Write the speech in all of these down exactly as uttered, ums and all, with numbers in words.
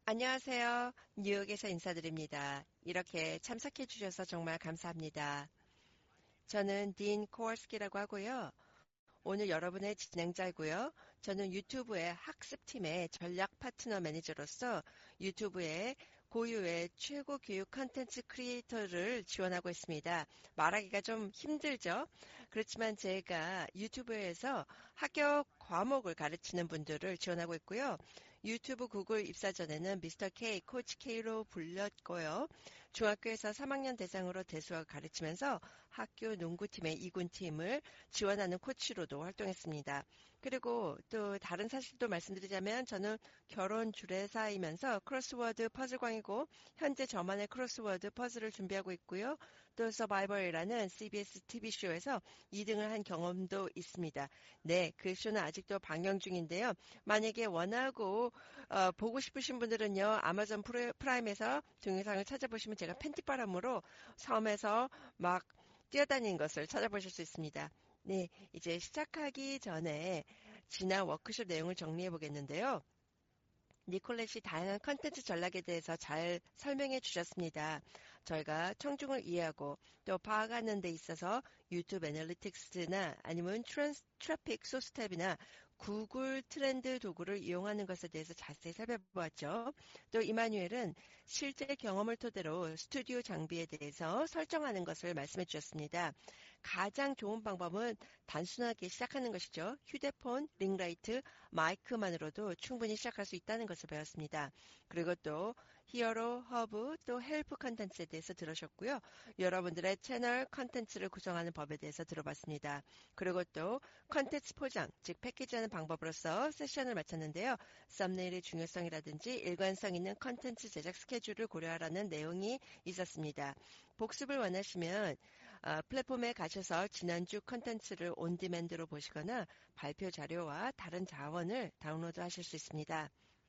안녕하세요. 뉴욕에서 인사드립니다. 이렇게 참석해 주셔서 정말 감사합니다. 저는 딘 코월스키라고 하고요. 오늘 여러분의 진행자이고요. 저는 유튜브의 학습팀의 전략 파트너 매니저로서 유튜브의 고유의 최고 교육 컨텐츠 크리에이터를 지원하고 있습니다. 말하기가 좀 힘들죠? 그렇지만 제가 유튜브에서 학교 과목을 가르치는 분들을 지원하고 있고요. 유튜브 구글 입사 전에는 미스터 K, 코치 K로 불렸고요. 중학교에서 삼 학년 대상으로 대수학 가르치면서 학교 농구팀의 이 군팀을 지원하는 코치로도 활동했습니다. 그리고 또 다른 사실도 말씀드리자면 저는 결혼 주례사이면서 크로스워드 퍼즐광이고 현재 저만의 크로스워드 퍼즐을 준비하고 있고요. 또 서바이벌이라는 씨비에스 티비쇼에서 이 등을 한 경험도 있습니다. 네, 그 쇼는 아직도 방영 중인데요. 만약에 원하고 어, 보고 싶으신 분들은요. 아마존 프로- 프라임에서 동영상을 찾아보시면 제가 팬티바람으로 섬에서 막 뛰어다니는 것을 찾아보실 수 있습니다. 네, 이제 시작하기 전에 지난 워크숍 내용을 정리해 보겠는데요. 니콜렛이 다양한 컨텐츠 전략에 대해서 잘 설명해 주셨습니다. 저희가 청중을 이해하고 또 파악하는 데 있어서 유튜브 애널리틱스나 아니면 트랜스, 트래픽 소스 탭이나 구글 트렌드 도구를 이용하는 것에 대해서 자세히 살펴보았죠. 또 이마뉴엘은 실제 경험을 토대로 스튜디오 장비에 대해서 설정하는 것을 말씀해 주셨습니다. 가장 좋은 방법은 단순하게 시작하는 것이죠. 휴대폰, 링라이트, 마이크만으로도 충분히 시작할 수 있다는 것을 배웠습니다. 그리고 또 히어로, 허브, 또 헬프 컨텐츠에 대해서 들으셨고요. 여러분들의 채널 컨텐츠를 구성하는 법에 대해서 들어봤습니다. 그리고 또 컨텐츠 포장, 즉 패키지하는 방법으로서 세션을 마쳤는데요. 썸네일의 중요성이라든지 일관성 있는 컨텐츠 제작 스케줄을 고려하라는 내용이 있었습니다. 복습을 원하시면 어, 플랫폼에 가셔서 지난주 컨텐츠를 온디맨드로 보시거나 발표 자료와 다른 자원을 다운로드 하실 수 있습니다.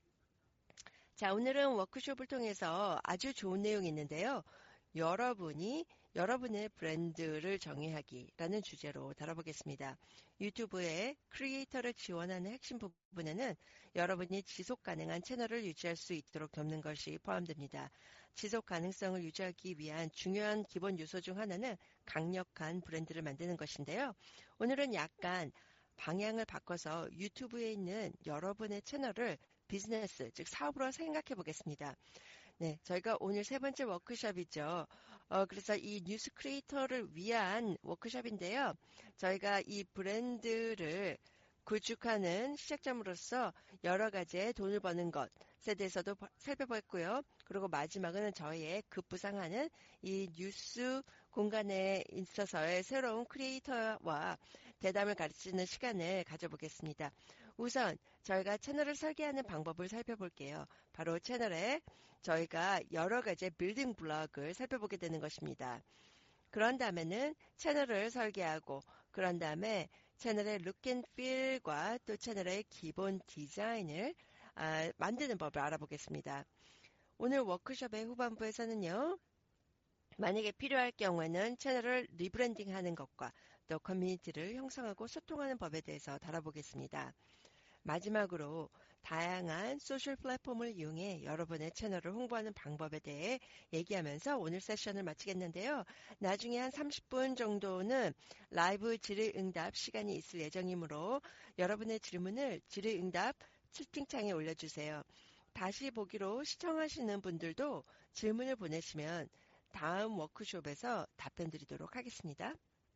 자, 오늘은 워크숍을 통해서 아주 좋은 내용이 있는데요. 여러분이 여러분의 브랜드를 정의하기라는 주제로 다뤄보겠습니다. 유튜브의 크리에이터를 지원하는 핵심 부분에는 여러분이 지속 가능한 채널을 유지할 수 있도록 돕는 것이 포함됩니다. 지속 가능성을 유지하기 위한 중요한 기본 요소 중 하나는 강력한 브랜드를 만드는 것인데요. 오늘은 약간 방향을 바꿔서 유튜브에 있는 여러분의 채널을 비즈니스, 즉 사업으로 생각해 보겠습니다. 네, 저희가 오늘 세 번째 워크숍이죠. 어, 그래서 이 뉴스 크리에이터를 위한 워크숍인데요. 저희가 이 브랜드를 구축하는 시작점으로서 여러 가지의 돈을 버는 것에 대해서도 봐- 살펴봤고요. 그리고 마지막은 저희의 급부상하는 이 뉴스 공간에 있어서의 새로운 크리에이터와 대담을 가르치는 시간을 가져보겠습니다. 우선 저희가 채널을 설계하는 방법을 살펴볼게요. 바로 채널에 저희가 여러 가지의 빌딩 블록을 살펴보게 되는 것입니다. 그런 다음에는 채널을 설계하고 그런 다음에 채널의 룩 앤 필과 또 채널의 기본 디자인을 아, 만드는 법을 알아보겠습니다. 오늘 워크숍의 후반부에서는요. 만약에 필요할 경우에는 채널을 리브랜딩하는 것과 또 커뮤니티를 형성하고 소통하는 법에 대해서 다뤄보겠습니다. 마지막으로 다양한 소셜 플랫폼을 이용해 여러분의 채널을 홍보하는 방법에 대해 얘기하면서 오늘 세션을 마치겠는데요. 나중에 한 삼십 분 정도는 라이브 질의응답 시간이 있을 예정이므로 여러분의 질문을 질의응답 채팅창에 올려주세요. 다시 보기로 시청하시는 분들도 질문을 보내시면 다음 워크숍에서 답변 드리도록 하겠습니다.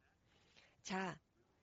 자,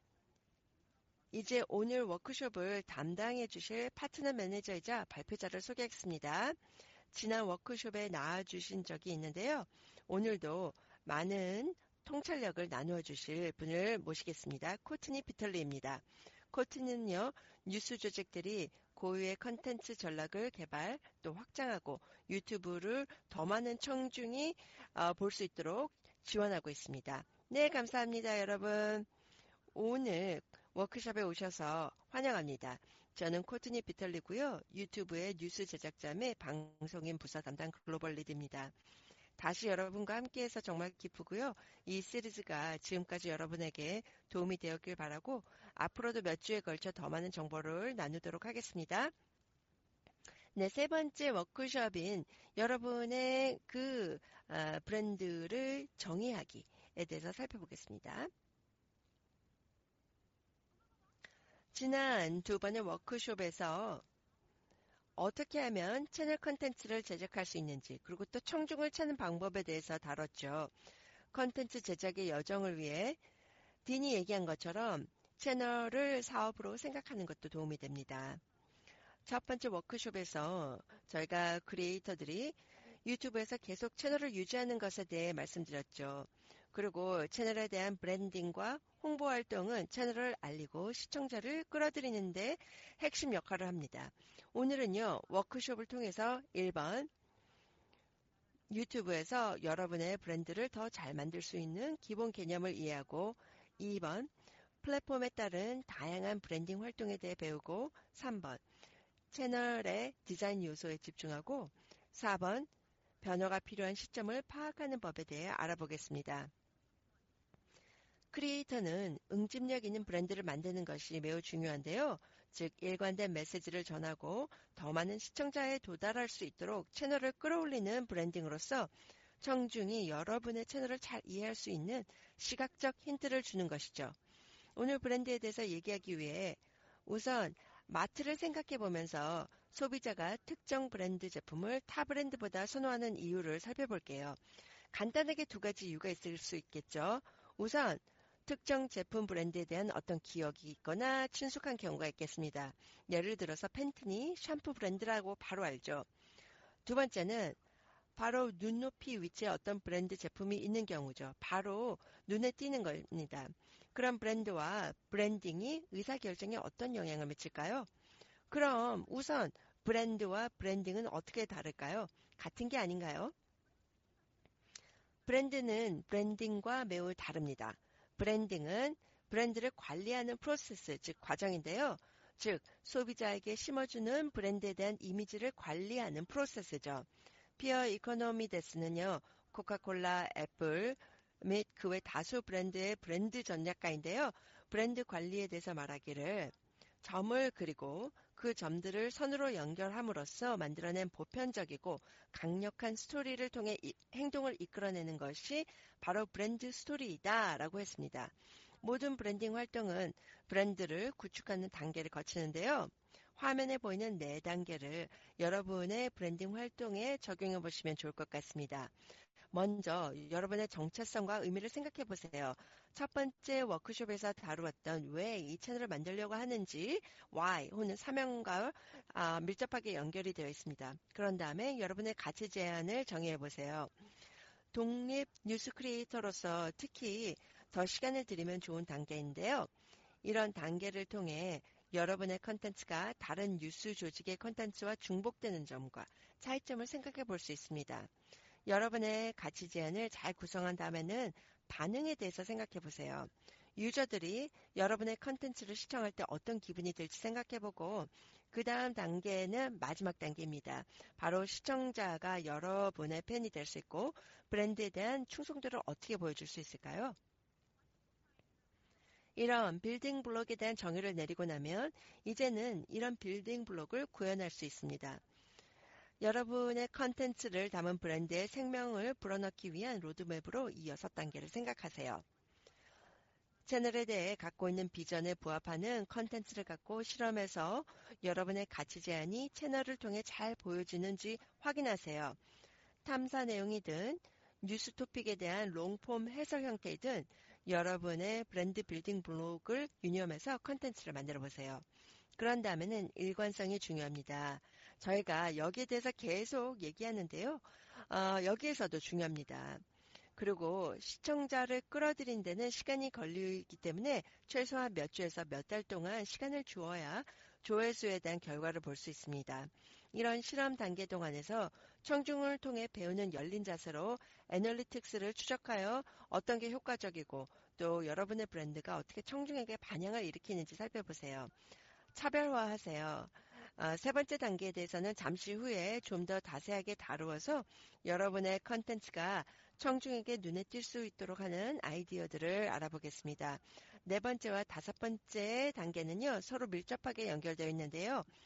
이제 오늘 워크숍을 담당해 주실 파트너 매니저이자 발표자를 소개하겠습니다. 지난 워크숍에 나와주신 적이 있는데요. 오늘도 많은 통찰력을 나누어 주실 분을 모시겠습니다. 코트니 피털리입니다. 코트니는요, 뉴스 조직들이 고유의 컨텐츠 전략을 개발 또 확장하고 유튜브를 더 많은 청중이 볼 수 있도록 지원하고 있습니다. 네, 감사합니다, 여러분. 오늘 워크숍에 오셔서 환영합니다. 저는 코트니 비털리고요. 유튜브의 뉴스 제작자 및 방송인 부서 담당 글로벌 리드입니다. 다시 여러분과 함께해서 정말 기쁘고요. 이 시리즈가 지금까지 여러분에게 도움이 되었길 바라고 앞으로도 몇 주에 걸쳐 더 많은 정보를 나누도록 하겠습니다. 네, 세 번째 워크숍인 여러분의 그 아, 브랜드를 정의하기에 대해서 살펴보겠습니다. 지난 두 번의 워크숍에서 어떻게 하면 채널 컨텐츠를 제작할 수 있는지, 그리고 또 청중을 찾는 방법에 대해서 다뤘죠. 컨텐츠 제작의 여정을 위해 딘이 얘기한 것처럼 채널을 사업으로 생각하는 것도 도움이 됩니다. 첫 번째 워크숍에서 저희가 크리에이터들이 유튜브에서 계속 채널을 유지하는 것에 대해 말씀드렸죠. 그리고 채널에 대한 브랜딩과 홍보 활동은 채널을 알리고 시청자를 끌어들이는데 핵심 역할을 합니다. 오늘은요, 워크숍을 통해서 일 번 유튜브에서 여러분의 브랜드를 더 잘 만들 수 있는 기본 개념을 이해하고, 이 번 플랫폼에 따른 다양한 브랜딩 활동에 대해 배우고, 삼 번 채널의 디자인 요소에 집중하고, 사 번 변화가 필요한 시점을 파악하는 법에 대해 알아보겠습니다. 크리에이터는 응집력 있는 브랜드를 만드는 것이 매우 중요한데요. 즉, 일관된 메시지를 전하고 더 많은 시청자에 도달할 수 있도록 채널을 끌어올리는 브랜딩으로서 청중이 여러분의 채널을 잘 이해할 수 있는 시각적 힌트를 주는 것이죠. 오늘 브랜드에 대해서 얘기하기 위해 우선 마트를 생각해 보면서 소비자가 특정 브랜드 제품을 타 브랜드보다 선호하는 이유를 살펴볼게요. 간단하게 두 가지 이유가 있을 수 있겠죠. 우선 특정 제품 브랜드에 대한 어떤 기억이 있거나 친숙한 경우가 있겠습니다. 예를 들어서 팬티니 샴푸 브랜드라고 바로 알죠. 두 번째는 바로 눈높이 위치에 어떤 브랜드 제품이 있는 경우죠. 바로 눈에 띄는 겁니다. 그런 브랜드와 브랜딩이 의사결정에 어떤 영향을 미칠까요? 그럼 우선 브랜드와 브랜딩은 어떻게 다를까요? 같은 게 아닌가요? 브랜드는 브랜딩과 매우 다릅니다. 브랜딩은 브랜드를 관리하는 프로세스, 즉 과정인데요. 즉 소비자에게 심어주는 브랜드에 대한 이미지를 관리하는 프로세스죠. 피어 이코노미데스는요, 코카콜라, 애플 및 그 외 다수 브랜드의 브랜드 전략가인데요. 브랜드 관리에 대해서 말하기를 점을 그리고 그 점들을 선으로 연결함으로써 만들어낸 보편적이고 강력한 스토리를 통해 이, 행동을 이끌어내는 것이 바로 브랜드 스토리이다 라고 했습니다. 모든 브랜딩 활동은 브랜드를 구축하는 단계를 거치는데요. 화면에 보이는 네 단계를 여러분의 브랜딩 활동에 적용해 보시면 좋을 것 같습니다. 먼저 여러분의 정체성과 의미를 생각해 보세요. 첫 번째 워크숍에서 다루었던 왜 이 채널을 만들려고 하는지 why 혹은 사명과 아, 밀접하게 연결이 되어 있습니다. 그런 다음에 여러분의 가치 제안을 정의해 보세요. 독립 뉴스 크리에이터로서 특히 더 시간을 들이면 좋은 단계인데요. 이런 단계를 통해 여러분의 컨텐츠가 다른 뉴스 조직의 컨텐츠와 중복되는 점과 차이점을 생각해 볼 수 있습니다. 여러분의 가치 제안을 잘 구성한 다음에는 반응에 대해서 생각해 보세요. 유저들이 여러분의 컨텐츠를 시청할 때 어떤 기분이 들지 생각해 보고, 그 다음 단계는 마지막 단계입니다. 바로 시청자가 여러분의 팬이 될 수 있고 브랜드에 대한 충성도를 어떻게 보여줄 수 있을까요? 이런 빌딩 블록에 대한 정의를 내리고 나면 이제는 이런 빌딩 블록을 구현할 수 있습니다. 여러분의 컨텐츠를 담은 브랜드의 생명을 불어넣기 위한 로드맵으로 이 여섯 단계를 생각하세요. 채널에 대해 갖고 있는 비전에 부합하는 컨텐츠를 갖고 실험해서 여러분의 가치 제안이 채널을 통해 잘 보여지는지 확인하세요. 탐사 내용이든 뉴스 토픽에 대한 롱폼 해설 형태이든 여러분의 브랜드 빌딩 블록을 유념해서 컨텐츠를 만들어 보세요. 그런 다음에는 일관성이 중요합니다. 저희가 여기에 대해서 계속 얘기하는데요. 어, 여기에서도 중요합니다. 그리고 시청자를 끌어들인 데는 시간이 걸리기 때문에 최소한 몇 주에서 몇 달 동안 시간을 주어야 조회수에 대한 결과를 볼 수 있습니다. 이런 실험 단계 동안에서 청중을 통해 배우는 열린 자세로 애널리틱스를 추적하여 어떤 게 효과적이고 또 여러분의 브랜드가 어떻게 청중에게 반향을 일으키는지 살펴보세요. 차별화하세요. 아, 세 번째 단계에 대해서는 잠시 후에 좀 더 자세하게 다루어서 여러분의 컨텐츠가 청중에게 눈에 띌 수 있도록 하는 아이디어들을 알아보겠습니다. 네 번째와 다섯 번째 단계는요, 서로 밀접하게 연결되어 있는데요.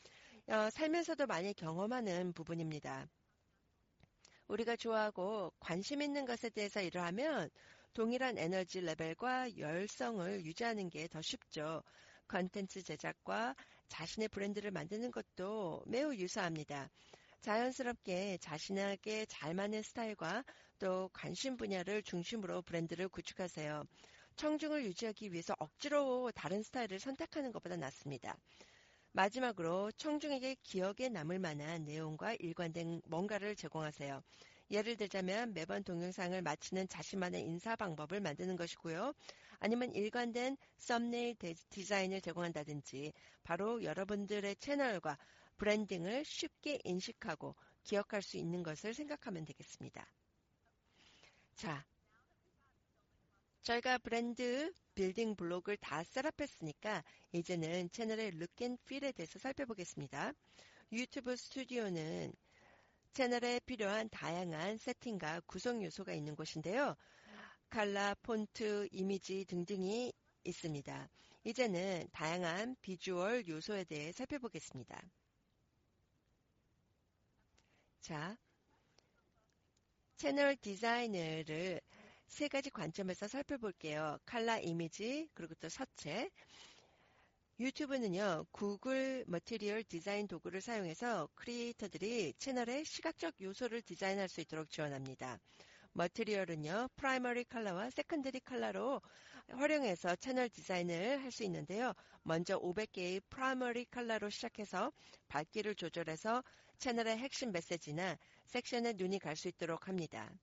어, 살면서도 많이 경험하는 부분입니다. 우리가 좋아하고 관심 있는 것에 대해서 일을 하면 동일한 에너지 레벨과 열성을 유지하는 게 더 쉽죠. 컨텐츠 제작과 자신의 브랜드를 만드는 것도 매우 유사합니다. 자연스럽게 자신에게 잘 맞는 스타일과 또 관심 분야를 중심으로 브랜드를 구축하세요. 청중을 유지하기 위해서 억지로 다른 스타일을 선택하는 것보다 낫습니다. 마지막으로 청중에게 기억에 남을 만한 내용과 일관된 뭔가를 제공하세요. 예를 들자면 매번 동영상을 마치는 자신만의 인사 방법을 만드는 것이고요. 아니면 일관된 썸네일 디자인을 제공한다든지 바로 여러분들의 채널과 브랜딩을 쉽게 인식하고 기억할 수 있는 것을 생각하면 되겠습니다. 자, 저희가 브랜드 빌딩 블록을 다 셋업했으니까 이제는 채널의 룩 앤 필에 대해서 살펴보겠습니다. 유튜브 스튜디오는 채널에 필요한 다양한 세팅과 구성 요소가 있는 곳인데요. 칼라, 폰트, 이미지 등등이 있습니다. 이제는 다양한 비주얼 요소에 대해 살펴보겠습니다. 자, 채널 디자이너를 세 가지 관점에서 살펴볼게요. 칼라, 이미지, 그리고 또 서체. 유튜브는요, 구글 머티리얼 디자인 도구를 사용해서 크리에이터들이 채널의 시각적 요소를 디자인할 수 있도록 지원합니다. 머티리얼은요, 프라이머리 컬러와 세컨더리 컬러로 활용해서 채널 디자인을 할 수 있는데요. 먼저 오백 개의 프라이머리 컬러로 시작해서 밝기를 조절해서 채널의 핵심 메시지나 섹션에 눈이 갈 수 있도록 합니다.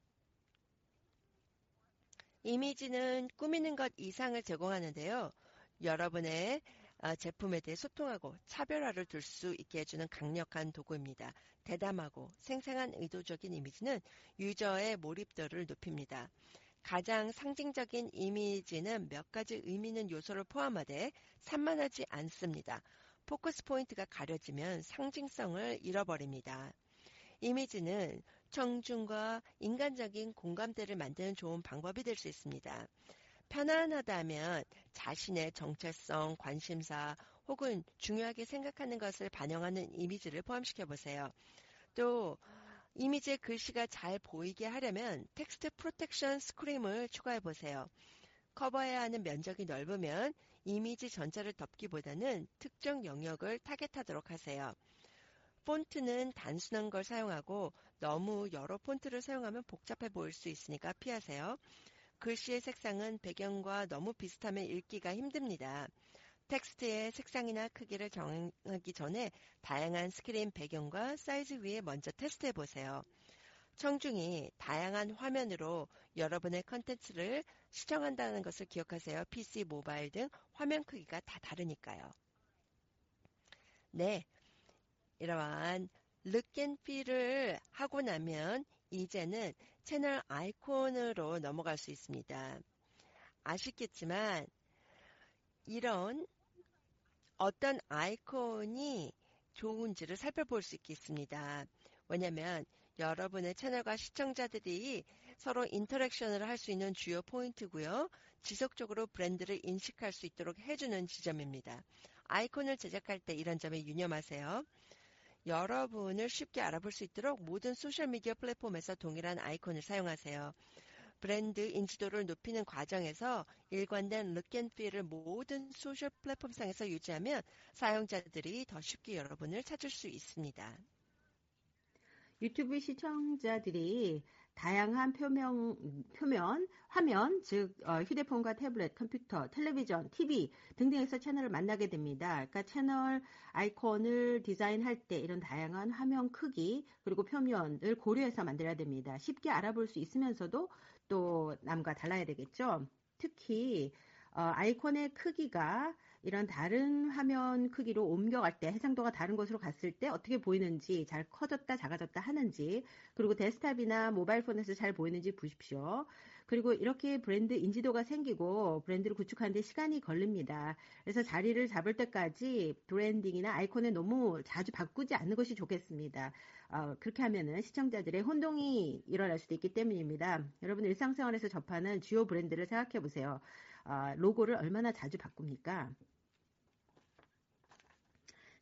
이미지는 꾸미는 것 이상을 제공하는데요. 여러분의 제품에 대해 소통하고 차별화를 둘 수 있게 해주는 강력한 도구입니다. 대담하고 생생한 의도적인 이미지는 유저의 몰입도를 높입니다. 가장 상징적인 이미지는 몇 가지 의미 있는 요소를 포함하되 산만하지 않습니다. 포커스 포인트가 가려지면 상징성을 잃어버립니다. 이미지는 청중과 인간적인 공감대를 만드는 좋은 방법이 될 수 있습니다. 편안하다면 자신의 정체성, 관심사 혹은 중요하게 생각하는 것을 반영하는 이미지를 포함시켜 보세요. 또 이미지의 글씨가 잘 보이게 하려면 텍스트 프로텍션 스크림을 추가해 보세요. 커버해야 하는 면적이 넓으면 이미지 전체를 덮기보다는 특정 영역을 타겟하도록 하세요. 폰트는 단순한 걸 사용하고 너무 여러 폰트를 사용하면 복잡해 보일 수 있으니까 피하세요. 글씨의 색상은 배경과 너무 비슷하면 읽기가 힘듭니다. 텍스트의 색상이나 크기를 정하기 전에 다양한 스크린 배경과 사이즈 위에 먼저 테스트해 보세요. 청중이 다양한 화면으로 여러분의 컨텐츠를 시청한다는 것을 기억하세요. 피씨, 모바일 등 화면 크기가 다 다르니까요. 네, 이러한 룩앤필을 하고 나면 이제는 채널 아이콘으로 넘어갈 수 있습니다. 아쉽겠지만 이런 어떤 아이콘이 좋은지를 살펴볼 수 있겠습니다. 왜냐하면 여러분의 채널과 시청자들이 서로 인터랙션을 할 수 있는 주요 포인트고요. 지속적으로 브랜드를 인식할 수 있도록 해주는 지점입니다. 아이콘을 제작할 때 이런 점에 유념하세요. 여러분을 쉽게 알아볼 수 있도록 모든 소셜미디어 플랫폼에서 동일한 아이콘을 사용하세요. 브랜드 인지도를 높이는 과정에서 일관된 룩앤필을 모든 소셜 플랫폼상에서 유지하면 사용자들이 더 쉽게 여러분을 찾을 수 있습니다. 유튜브 시청자들이 다양한 표명, 표면, 화면, 즉 어, 휴대폰과 태블릿, 컴퓨터, 텔레비전, 티비 등등에서 채널을 만나게 됩니다. 그러니까 채널 아이콘을 디자인할 때 이런 다양한 화면 크기 그리고 표면을 고려해서 만들어야 됩니다. 쉽게 알아볼 수 있으면서도 또 남과 달라야 되겠죠. 특히 어, 아이콘의 크기가 이런 다른 화면 크기로 옮겨갈 때 해상도가 다른 곳으로 갔을 때 어떻게 보이는지 잘 커졌다 작아졌다 하는지 그리고 데스크탑이나 모바일 폰에서 잘 보이는지 보십시오. 그리고 이렇게 브랜드 인지도가 생기고 브랜드를 구축하는 데 시간이 걸립니다. 그래서 자리를 잡을 때까지 브랜딩이나 아이콘을 너무 자주 바꾸지 않는 것이 좋겠습니다. 어, 그렇게 하면은 시청자들의 혼동이 일어날 수도 있기 때문입니다. 여러분 일상생활에서 접하는 주요 브랜드를 생각해 보세요. 어, 로고를 얼마나 자주 바꿉니까?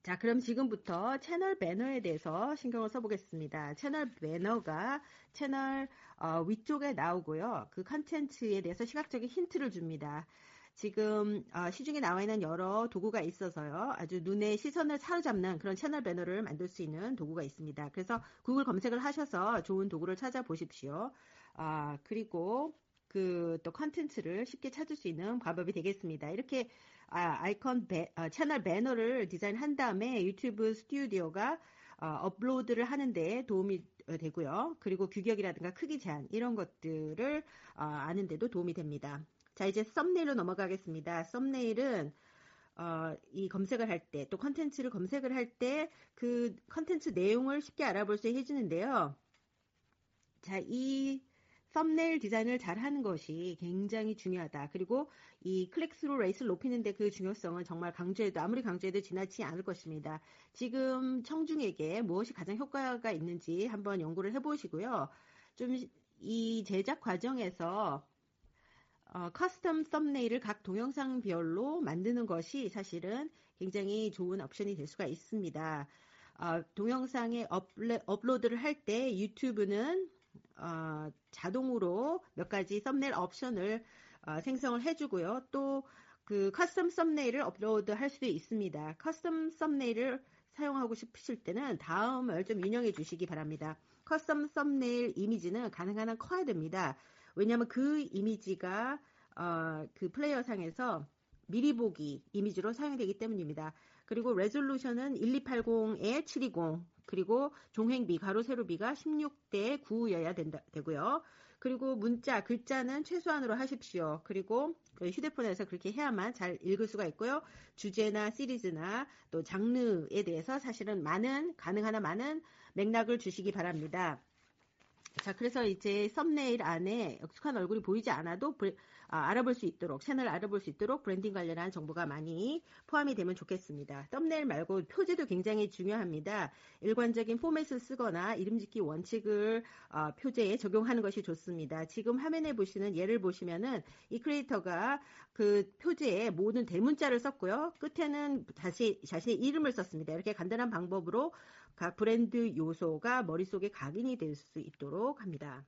자, 그럼 지금부터 채널 배너에 대해서 신경을 써보겠습니다. 채널 배너가 채널 어, 위쪽에 나오고요. 그 컨텐츠에 대해서 시각적인 힌트를 줍니다. 지금 어, 시중에 나와 있는 여러 도구가 있어서요. 아주 눈의 시선을 사로잡는 그런 채널 배너를 만들 수 있는 도구가 있습니다. 그래서 구글 검색을 하셔서 좋은 도구를 찾아보십시오. 아, 그리고 그 또 컨텐츠를 쉽게 찾을 수 있는 방법이 되겠습니다. 이렇게 아, 아이콘 배, 어, 채널 배너를 디자인한 다음에 유튜브 스튜디오가 어, 업로드를 하는데 도움이 되고요. 그리고 규격이라든가 크기 제한 이런 것들을 어, 아는 데도 도움이 됩니다. 자, 이제 썸네일로 넘어가겠습니다. 썸네일은 어, 이 검색을 할 때, 또 컨텐츠를 검색을 할 때 그 컨텐츠 내용을 쉽게 알아볼 수 해주는데요. 자, 이 썸네일 디자인을 잘 하는 것이 굉장히 중요하다. 그리고 이 클릭스루 레이스를 높이는데 그 중요성은 정말 강조해도, 아무리 강조해도 지나치지 않을 것입니다. 지금 청중에게 무엇이 가장 효과가 있는지 한번 연구를 해보시고요. 좀 이 제작 과정에서 어, 커스텀 썸네일을 각 동영상별로 만드는 것이 사실은 굉장히 좋은 옵션이 될 수가 있습니다. 어, 동영상에 업레, 업로드를 할 때 유튜브는 어, 자동으로 몇 가지 썸네일 옵션을 어, 생성을 해주고요. 또 그 커스텀 썸네일을 업로드 할 수도 있습니다. 커스텀 썸네일을 사용하고 싶으실 때는 다음을 좀 인용해 주시기 바랍니다. 커스텀 썸네일 이미지는 가능한 한 커야 됩니다. 왜냐하면 그 이미지가 어, 그 플레이어 상에서 미리 보기 이미지로 사용되기 때문입니다. 그리고 레졸루션은 일이팔공에 칠이공, 그리고 종횡비, 가로 세로비가 십육 대 구여야 된다, 되고요. 그리고 문자, 글자는 최소한으로 하십시오. 그리고 휴대폰에서 그렇게 해야만 잘 읽을 수가 있고요. 주제나 시리즈나 또 장르에 대해서 사실은 많은, 가능한 한 많은 맥락을 주시기 바랍니다. 자, 그래서 이제 썸네일 안에 익숙한 얼굴이 보이지 않아도 브레, 아, 알아볼 수 있도록, 채널을 알아볼 수 있도록 브랜딩 관련한 정보가 많이 포함이 되면 좋겠습니다. 썸네일 말고 표제도 굉장히 중요합니다. 일관적인 포맷을 쓰거나 이름 짓기 원칙을 어, 표제에 적용하는 것이 좋습니다. 지금 화면에 보시는 예를 보시면은 이 크리에이터가 그 표제에 모든 대문자를 썼고요. 끝에는 다시 자신의 이름을 썼습니다. 이렇게 간단한 방법으로 각 브랜드 요소가 머릿속에 각인이 될 수 있도록 합니다.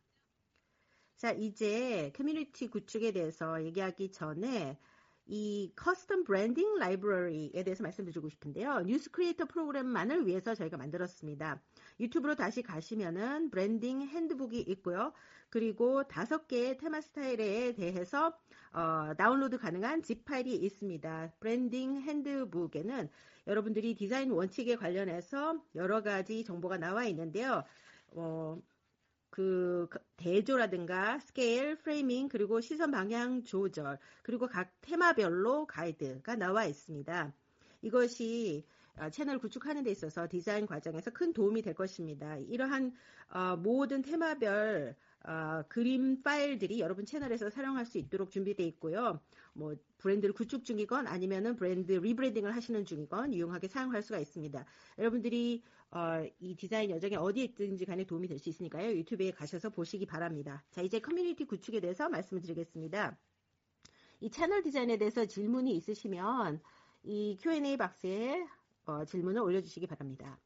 자, 이제 커뮤니티 구축에 대해서 얘기하기 전에 이 커스텀 브랜딩 라이브러리에 대해서 말씀드리고 싶은데요. 뉴스 크리에이터 프로그램만을 위해서 저희가 만들었습니다. 유튜브로 다시 가시면은 브랜딩 핸드북이 있고요. 그리고 다섯 개의 테마 스타일에 대해서 어, 다운로드 가능한 집 파일이 있습니다. 브랜딩 핸드북에는 여러분들이 디자인 원칙에 관련해서 여러 가지 정보가 나와 있는데요. 어, 그 대조라든가 스케일, 프레이밍, 그리고 시선 방향 조절, 그리고 각 테마별로 가이드가 나와 있습니다. 이것이 채널 구축하는 데 있어서 디자인 과정에서 큰 도움이 될 것입니다. 이러한 어, 모든 테마별 어, 그림 파일들이 여러분 채널에서 사용할 수 있도록 준비되어 있고요. 뭐 브랜드를 구축 중이건 아니면은 브랜드 리브랜딩을 하시는 중이건 유용하게 사용할 수가 있습니다. 여러분들이 어, 이 디자인 여정에 어디에 있든지 간에 도움이 될 수 있으니까요. 유튜브에 가셔서 보시기 바랍니다. 자, 이제 커뮤니티 구축에 대해서 말씀을 드리겠습니다. 이 채널 디자인에 대해서 질문이 있으시면 이 큐 앤 에이 박스에 어, 질문을 올려주시기 바랍니다.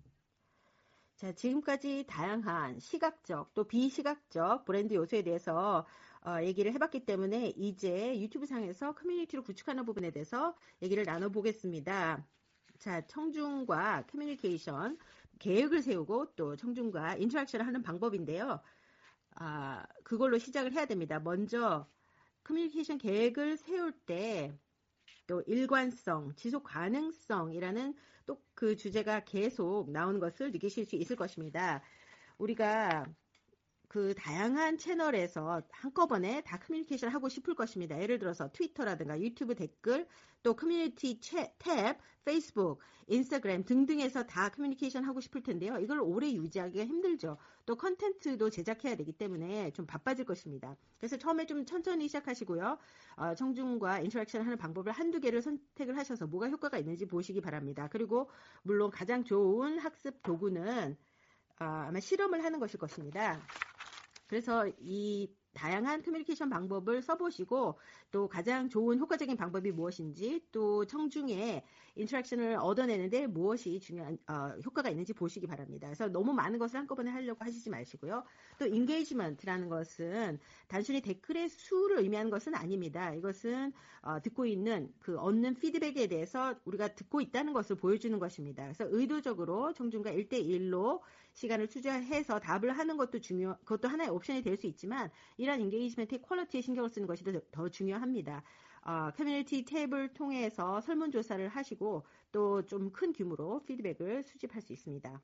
자, 지금까지 다양한 시각적 또 비시각적 브랜드 요소에 대해서 어, 얘기를 해봤기 때문에 이제 유튜브 상에서 커뮤니티를 구축하는 부분에 대해서 얘기를 나눠보겠습니다. 자, 청중과 커뮤니케이션 계획을 세우고 또 청중과 인터랙션을 하는 방법인데요. 아, 그걸로 시작을 해야 됩니다. 먼저 커뮤니케이션 계획을 세울 때 또 일관성, 지속 가능성이라는 또 그 주제가 계속 나오는 것을 느끼실 수 있을 것입니다. 우리가 그 다양한 채널에서 한꺼번에 다 커뮤니케이션을 하고 싶을 것입니다. 예를 들어서 트위터라든가 유튜브 댓글, 또 커뮤니티 채, 탭, 페이스북, 인스타그램 등등에서 다 커뮤니케이션 하고 싶을 텐데요. 이걸 오래 유지하기가 힘들죠. 또 컨텐츠도 제작해야 되기 때문에 좀 바빠질 것입니다. 그래서 처음에 좀 천천히 시작하시고요. 어, 청중과 인터랙션 하는 방법을 한두 개를 선택을 하셔서 뭐가 효과가 있는지 보시기 바랍니다. 그리고 물론 가장 좋은 학습 도구는 어, 아마 실험을 하는 것일 것입니다. 그래서 이 다양한 커뮤니케이션 방법을 써보시고 또 가장 좋은 효과적인 방법이 무엇인지 또 청중의 인터랙션을 얻어내는데 무엇이 중요한 어, 효과가 있는지 보시기 바랍니다. 그래서 너무 많은 것을 한꺼번에 하려고 하시지 마시고요. 또 인게이지먼트라는 것은 단순히 댓글의 수를 의미하는 것은 아닙니다. 이것은 어, 듣고 있는 그 얻는 피드백에 대해서 우리가 듣고 있다는 것을 보여주는 것입니다. 그래서 의도적으로 청중과 일 대일로 시간을 투자해서 답을 하는 것도 중요, 그것도 하나의 옵션이 될 수 있지만 이런 인게이지먼트의 퀄리티에 신경을 쓰는 것이 더, 더 중요합니다. 어, 커뮤니티 탭을 통해서 설문조사를 하시고 또 좀 큰 규모로 피드백을 수집할 수 있습니다.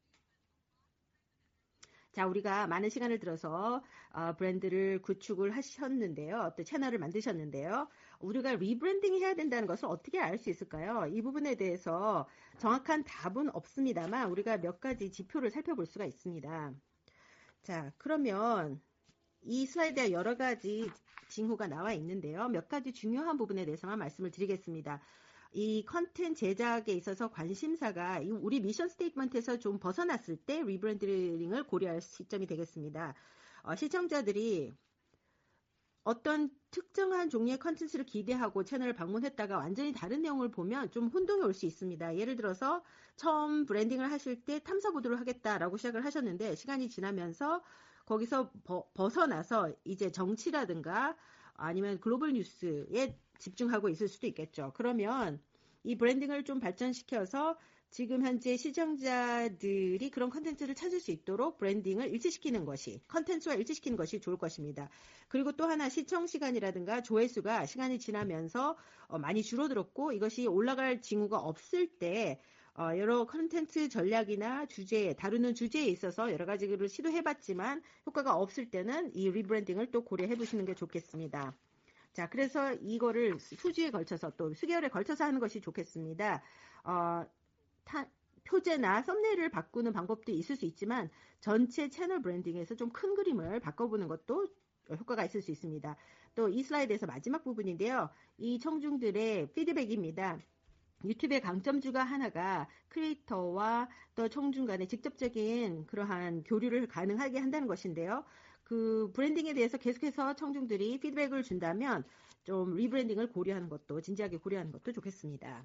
자, 우리가 많은 시간을 들어서 어, 브랜드를 구축을 하셨는데요. 또 채널을 만드셨는데요. 우리가 리브랜딩 해야 된다는 것을 어떻게 알 수 있을까요? 이 부분에 대해서 정확한 답은 없습니다만 우리가 몇 가지 지표를 살펴볼 수가 있습니다. 자, 그러면 이 슬라이드에 여러 가지 징후가 나와 있는데요. 몇 가지 중요한 부분에 대해서만 말씀을 드리겠습니다. 이 컨텐츠 제작에 있어서 관심사가 우리 미션 스테이트먼트에서 좀 벗어났을 때 리브랜딩을 고려할 시점이 되겠습니다. 어, 시청자들이 어떤 특정한 종류의 컨텐츠를 기대하고 채널을 방문했다가 완전히 다른 내용을 보면 좀 혼동이 올 수 있습니다. 예를 들어서 처음 브랜딩을 하실 때 탐사 보도를 하겠다라고 시작을 하셨는데 시간이 지나면서 거기서 버, 벗어나서 이제 정치라든가 아니면 글로벌 뉴스에 집중하고 있을 수도 있겠죠. 그러면 이 브랜딩을 좀 발전시켜서 지금 현재 시청자들이 그런 컨텐츠를 찾을 수 있도록 브랜딩을 일치시키는 것이, 컨텐츠와 일치시키는 것이 좋을 것입니다. 그리고 또 하나 시청 시간이라든가 조회수가 시간이 지나면서 많이 줄어들었고 이것이 올라갈 징후가 없을 때 어, 여러 컨텐츠 전략이나 주제, 다루는 주제에 있어서 여러 가지를 시도해봤지만 효과가 없을 때는 이 리브랜딩을 또 고려해 보시는 게 좋겠습니다. 자, 그래서 이거를 수주에 걸쳐서 또 수개월에 걸쳐서 하는 것이 좋겠습니다. 어, 타, 표제나 썸네일을 바꾸는 방법도 있을 수 있지만 전체 채널 브랜딩에서 좀 큰 그림을 바꿔보는 것도 효과가 있을 수 있습니다. 또 이 슬라이드에서 마지막 부분인데요. 이 청중들의 피드백입니다. 유튜브의 강점주가 하나가 크리에이터와 또 청중 간의 직접적인 그러한 교류를 가능하게 한다는 것인데요. 그 브랜딩에 대해서 계속해서 청중들이 피드백을 준다면 좀 리브랜딩을 고려하는 것도 진지하게 고려하는 것도 좋겠습니다.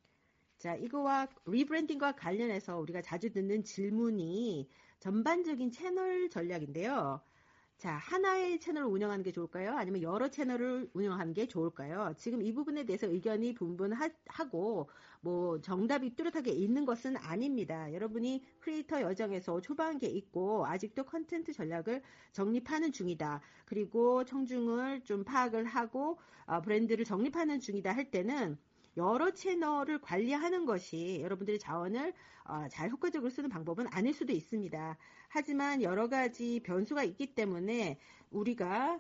자, 이거와 리브랜딩과 관련해서 우리가 자주 듣는 질문이 전반적인 채널 전략인데요. 자, 하나의 채널을 운영하는 게 좋을까요? 아니면 여러 채널을 운영하는 게 좋을까요? 지금 이 부분에 대해서 의견이 분분하고 뭐 정답이 뚜렷하게 있는 것은 아닙니다. 여러분이 크리에이터 여정에서 초반기에 있고 아직도 컨텐츠 전략을 정립하는 중이다. 그리고 청중을 좀 파악을 하고 브랜드를 정립하는 중이다 할 때는 여러 채널을 관리하는 것이 여러분들의 자원을 잘 효과적으로 쓰는 방법은 아닐 수도 있습니다. 하지만 여러 가지 변수가 있기 때문에 우리가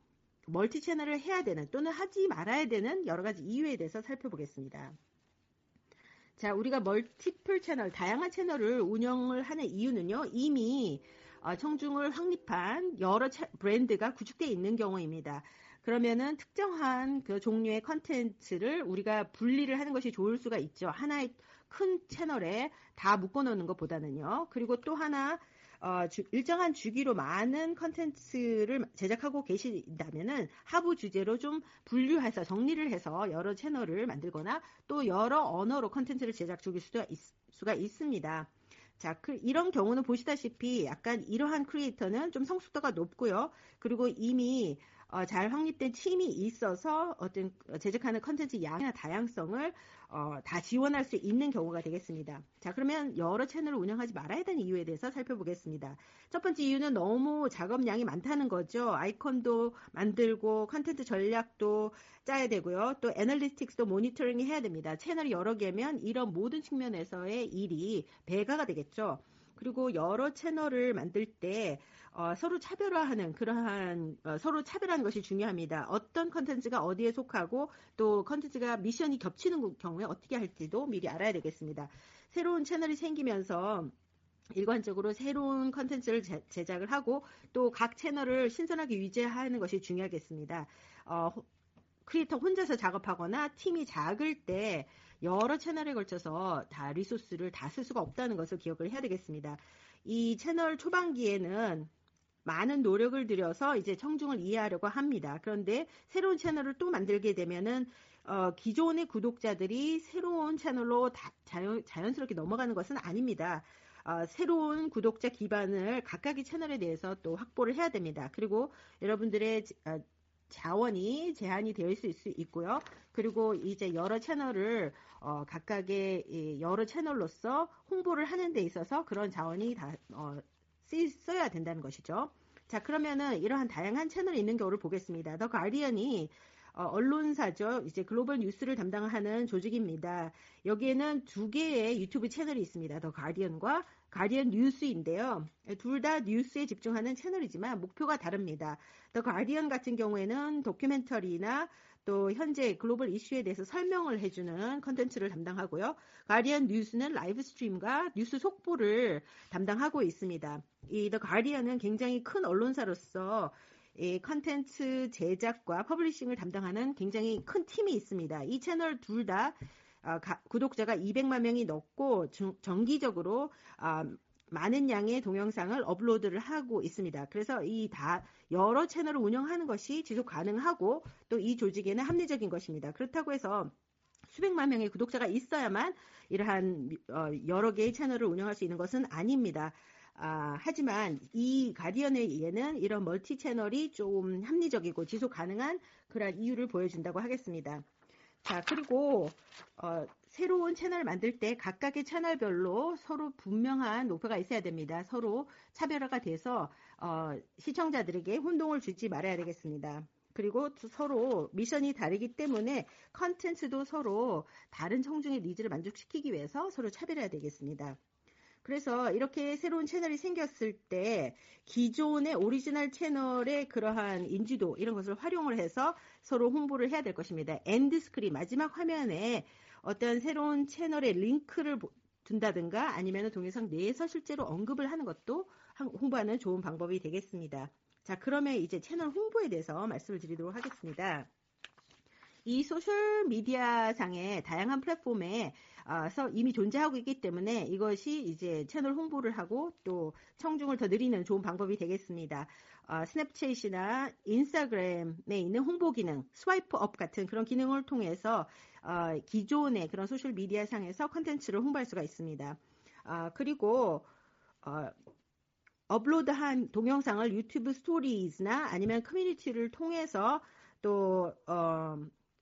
멀티 채널을 해야 되는 또는 하지 말아야 되는 여러 가지 이유에 대해서 살펴보겠습니다. 자, 우리가 멀티플 채널, 다양한 채널을 운영을 하는 이유는요, 이미 청중을 확립한 여러 브랜드가 구축되어 있는 경우입니다. 그러면은 특정한 그 종류의 컨텐츠를 우리가 분리를 하는 것이 좋을 수가 있죠. 하나의 큰 채널에 다 묶어놓는 것보다는요. 그리고 또 하나 어, 주, 일정한 주기로 많은 컨텐츠를 제작하고 계신다면은 하부 주제로 좀 분류해서 정리를 해서 여러 채널을 만들거나 또 여러 언어로 컨텐츠를 제작 중일 수가, 있, 수가 있습니다. 자, 그, 이런 경우는 보시다시피 약간 이러한 크리에이터는 좀 성숙도가 높고요. 그리고 이미 어, 잘 확립된 팀이 있어서 어떤 제작하는 컨텐츠 양이나 다양성을 어, 다 지원할 수 있는 경우가 되겠습니다. 자, 그러면 여러 채널을 운영하지 말아야 되는 이유에 대해서 살펴보겠습니다. 첫 번째 이유는 너무 작업량이 많다는 거죠. 아이콘도 만들고 컨텐츠 전략도 짜야 되고요. 또 애널리틱스도 모니터링 해야 됩니다. 채널이 여러 개면 이런 모든 측면에서의 일이 배가가 되겠죠. 그리고 여러 채널을 만들 때 어, 서로 차별화하는 그러한 어, 서로 차별하는 것이 중요합니다. 어떤 컨텐츠가 어디에 속하고 또 컨텐츠가 미션이 겹치는 경우에 어떻게 할지도 미리 알아야 되겠습니다. 새로운 채널이 생기면서 일관적으로 새로운 컨텐츠를 제작을 하고 또 각 채널을 신선하게 유지하는 것이 중요하겠습니다. 어, 크리에이터 혼자서 작업하거나 팀이 작을 때 여러 채널에 걸쳐서 다 리소스를 다 쓸 수가 없다는 것을 기억을 해야 되겠습니다. 이 채널 초반기에는 많은 노력을 들여서 이제 청중을 이해하려고 합니다. 그런데 새로운 채널을 또 만들게 되면은 어, 기존의 구독자들이 새로운 채널로 다 자연, 자연스럽게 넘어가는 것은 아닙니다. 어, 새로운 구독자 기반을 각각의 채널에 대해서 또 확보를 해야 됩니다. 그리고 여러분들의 어, 자원이 제한이 되어 있을 수 있고요. 그리고 이제 여러 채널을 어, 각각의 여러 채널로서 홍보를 하는 데 있어서 그런 자원이 다 어, 쓰, 써야 된다는 것이죠. 자, 그러면은 이러한 다양한 채널이 있는 경우를 보겠습니다. 더 가디언이 어, 언론사죠. 이제 글로벌 뉴스를 담당하는 조직입니다. 여기에는 두 개의 유튜브 채널이 있습니다. 더 가디언과 가디언 뉴스인데요. 둘 다 뉴스에 집중하는 채널이지만 목표가 다릅니다. 더 가디언 같은 경우에는 다큐멘터리나 또 현재 글로벌 이슈에 대해서 설명을 해주는 컨텐츠를 담당하고요. 가디언 뉴스는 라이브 스트림과 뉴스 속보를 담당하고 있습니다. 이 더 가디언은 굉장히 큰 언론사로서 이 컨텐츠 제작과 퍼블리싱을 담당하는 굉장히 큰 팀이 있습니다. 이 채널 둘 다 구독자가 이백만 명이 넘고 중, 정기적으로 아, 많은 양의 동영상을 업로드를 하고 있습니다. 그래서 이 다 여러 채널을 운영하는 것이 지속 가능하고 또 이 조직에는 합리적인 것입니다. 그렇다고 해서 수백만 명의 구독자가 있어야만 이러한 어, 여러 개의 채널을 운영할 수 있는 것은 아닙니다. 아, 하지만 이 가디언에는 이런 멀티 채널이 좀 합리적이고 지속 가능한 그런 이유를 보여준다고 하겠습니다. 자, 그리고 어, 새로운 채널을 만들 때 각각의 채널별로 서로 분명한 목표가 있어야 됩니다. 서로 차별화가 돼서 어, 시청자들에게 혼동을 주지 말아야 되겠습니다. 그리고 서로 미션이 다르기 때문에 컨텐츠도 서로 다른 청중의 니즈를 만족시키기 위해서 서로 차별해야 되겠습니다. 그래서 이렇게 새로운 채널이 생겼을 때 기존의 오리지널 채널의 그러한 인지도 이런 것을 활용을 해서 서로 홍보를 해야 될 것입니다. 엔드 스크린 마지막 화면에 어떤 새로운 채널의 링크를 둔다든가 아니면 동영상 내에서 실제로 언급을 하는 것도 홍보하는 좋은 방법이 되겠습니다. 자, 그러면 이제 채널 홍보에 대해서 말씀을 드리도록 하겠습니다. 이 소셜미디어 상의 다양한 플랫폼에서 이미 존재하고 있기 때문에 이것이 이제 채널 홍보를 하고 또 청중을 더 늘리는 좋은 방법이 되겠습니다. 어, 스냅챗이나 인스타그램에 있는 홍보 기능, 스와이프 업 같은 그런 기능을 통해서 어, 기존의 그런 소셜미디어 상에서 컨텐츠를 홍보할 수가 있습니다. 어, 그리고 어, 업로드한 동영상을 유튜브 스토리즈나 아니면 커뮤니티를 통해서 또 어,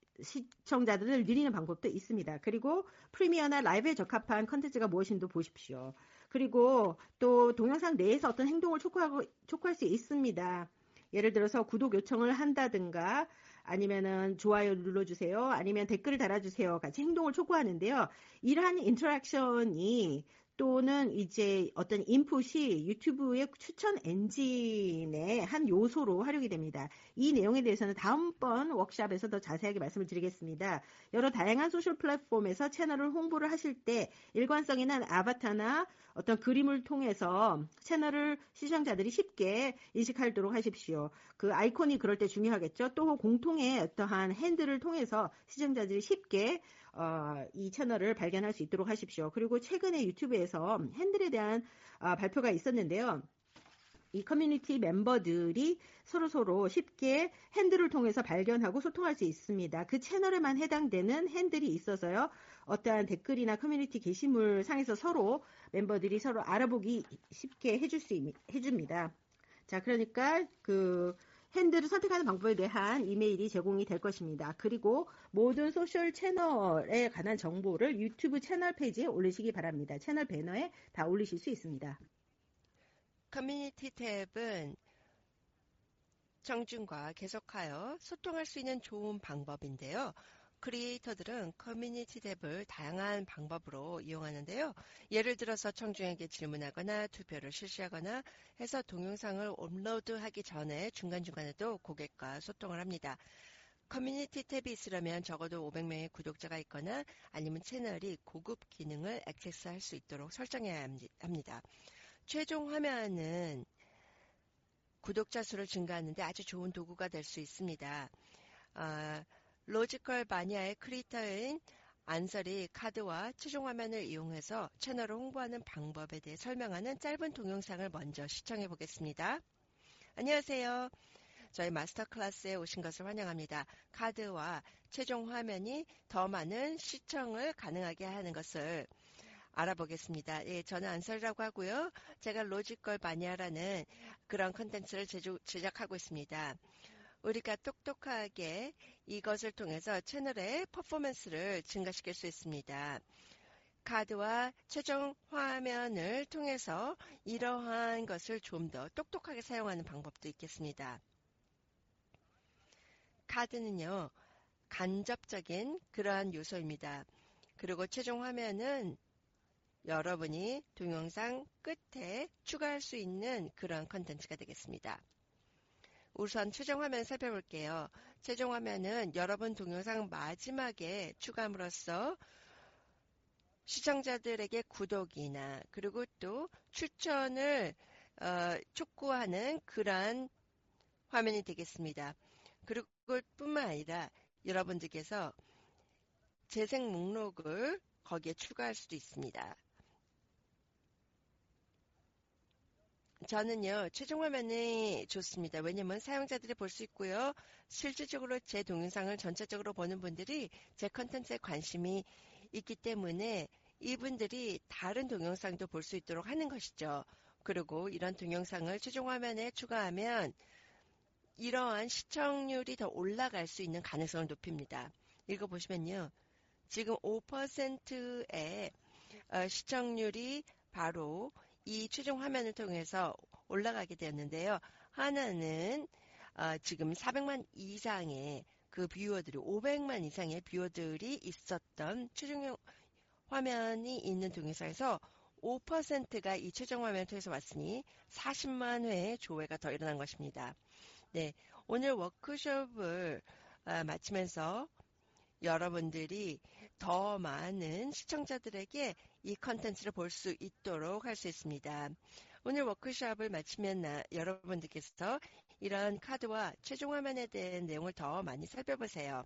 시청자들을 늘리는 방법도 있습니다. 그리고 프리미어나 라이브에 적합한 컨텐츠가 무엇인지 보십시오. 그리고 또 동영상 내에서 어떤 행동을 촉구하고, 촉구할 수 있습니다. 예를 들어서 구독 요청을 한다든가 아니면은 좋아요 눌러주세요. 아니면 댓글을 달아주세요. 같이 행동을 촉구하는데요. 이러한 인터랙션이 또는 이제 어떤 인풋이 유튜브의 추천 엔진의 한 요소로 활용이 됩니다. 이 내용에 대해서는 다음번 워크숍에서 더 자세하게 말씀을 드리겠습니다. 여러 다양한 소셜 플랫폼에서 채널을 홍보를 하실 때 일관성 있는 아바타나 어떤 그림을 통해서 채널을 시청자들이 쉽게 인식하도록 하십시오. 그 아이콘이 그럴 때 중요하겠죠. 또 공통의 어떠한 핸들을 통해서 시청자들이 쉽게 어, 이 채널을 발견할 수 있도록 하십시오. 그리고 최근에 유튜브에서 핸들에 대한 어, 발표가 있었는데요. 이 커뮤니티 멤버들이 서로서로 쉽게 핸들을 통해서 발견하고 소통할 수 있습니다. 그 채널에만 해당되는 핸들이 있어서요. 어떠한 댓글이나 커뮤니티 게시물 상에서 서로 멤버들이 서로 알아보기 쉽게 해줄 수, 해줍니다. 자, 그러니까 그 핸들을 선택하는 방법에 대한 이메일이 제공이 될 것입니다. 그리고 모든 소셜 채널에 관한 정보를 유튜브 채널 페이지에 올리시기 바랍니다. 채널 배너에 다 올리실 수 있습니다. 커뮤니티 탭은 청중과 계속하여 소통할 수 있는 좋은 방법인데요. 크리에이터들은 커뮤니티 탭을 다양한 방법으로 이용하는데요. 예를 들어서 청중에게 질문하거나 투표를 실시하거나 해서 동영상을 업로드하기 전에 중간중간에도 고객과 소통을 합니다. 커뮤니티 탭이 있으려면 적어도 오백 명의 구독자가 있거나 아니면 채널이 고급 기능을 액세스할 수 있도록 설정해야 합니다. 최종 화면은 구독자 수를 증가하는데 아주 좋은 도구가 될 수 있습니다. 아, 로지컬 마니아의 크리에이터인 안설이 카드와 최종 화면을 이용해서 채널을 홍보하는 방법에 대해 설명하는 짧은 동영상을 먼저 시청해 보겠습니다. 안녕하세요. 저희 마스터 클래스에 오신 것을 환영합니다. 카드와 최종 화면이 더 많은 시청을 가능하게 하는 것을 알아보겠습니다. 예, 저는 안설이라고 하고요. 제가 로지컬 마니아라는 그런 컨텐츠를 제작하고 있습니다. 우리가 똑똑하게 이것을 통해서 채널의 퍼포먼스를 증가시킬 수 있습니다. 카드와 최종 화면을 통해서 이러한 것을 좀 더 똑똑하게 사용하는 방법도 있겠습니다. 카드는요, 간접적인 그러한 요소입니다. 그리고 최종 화면은 여러분이 동영상 끝에 추가할 수 있는 그런 컨텐츠가 되겠습니다. 우선 최종 화면 살펴볼게요. 최종 화면은 여러분 동영상 마지막에 추가함으로써 시청자들에게 구독이나 그리고 또 추천을 어, 촉구하는 그러한 화면이 되겠습니다. 그리고 뿐만 아니라 여러분들께서 재생 목록을 거기에 추가할 수도 있습니다. 저는요, 최종 화면이 좋습니다. 왜냐면 사용자들이 볼 수 있고요. 실질적으로 제 동영상을 전체적으로 보는 분들이 제 컨텐츠에 관심이 있기 때문에 이분들이 다른 동영상도 볼 수 있도록 하는 것이죠. 그리고 이런 동영상을 최종 화면에 추가하면 이러한 시청률이 더 올라갈 수 있는 가능성을 높입니다. 읽어보시면요. 지금 오 퍼센트의 시청률이 바로 이 최종 화면을 통해서 올라가게 되었는데요. 하나는 지금 사백만 이상의 그 뷰어들이 오백만 이상의 뷰어들이 있었던 최종 화면이 있는 동영상에서 오 퍼센트가 이 최종 화면을 통해서 왔으니 사십만 회의 조회가 더 일어난 것입니다. 네, 오늘 워크숍을 마치면서 여러분들이 더 많은 시청자들에게 이 컨텐츠를 볼 수 있도록 할 수 있습니다. 오늘 워크숍을 마치면 나, 여러분들께서 이런 카드와 최종 화면에 대한 내용을 더 많이 살펴보세요.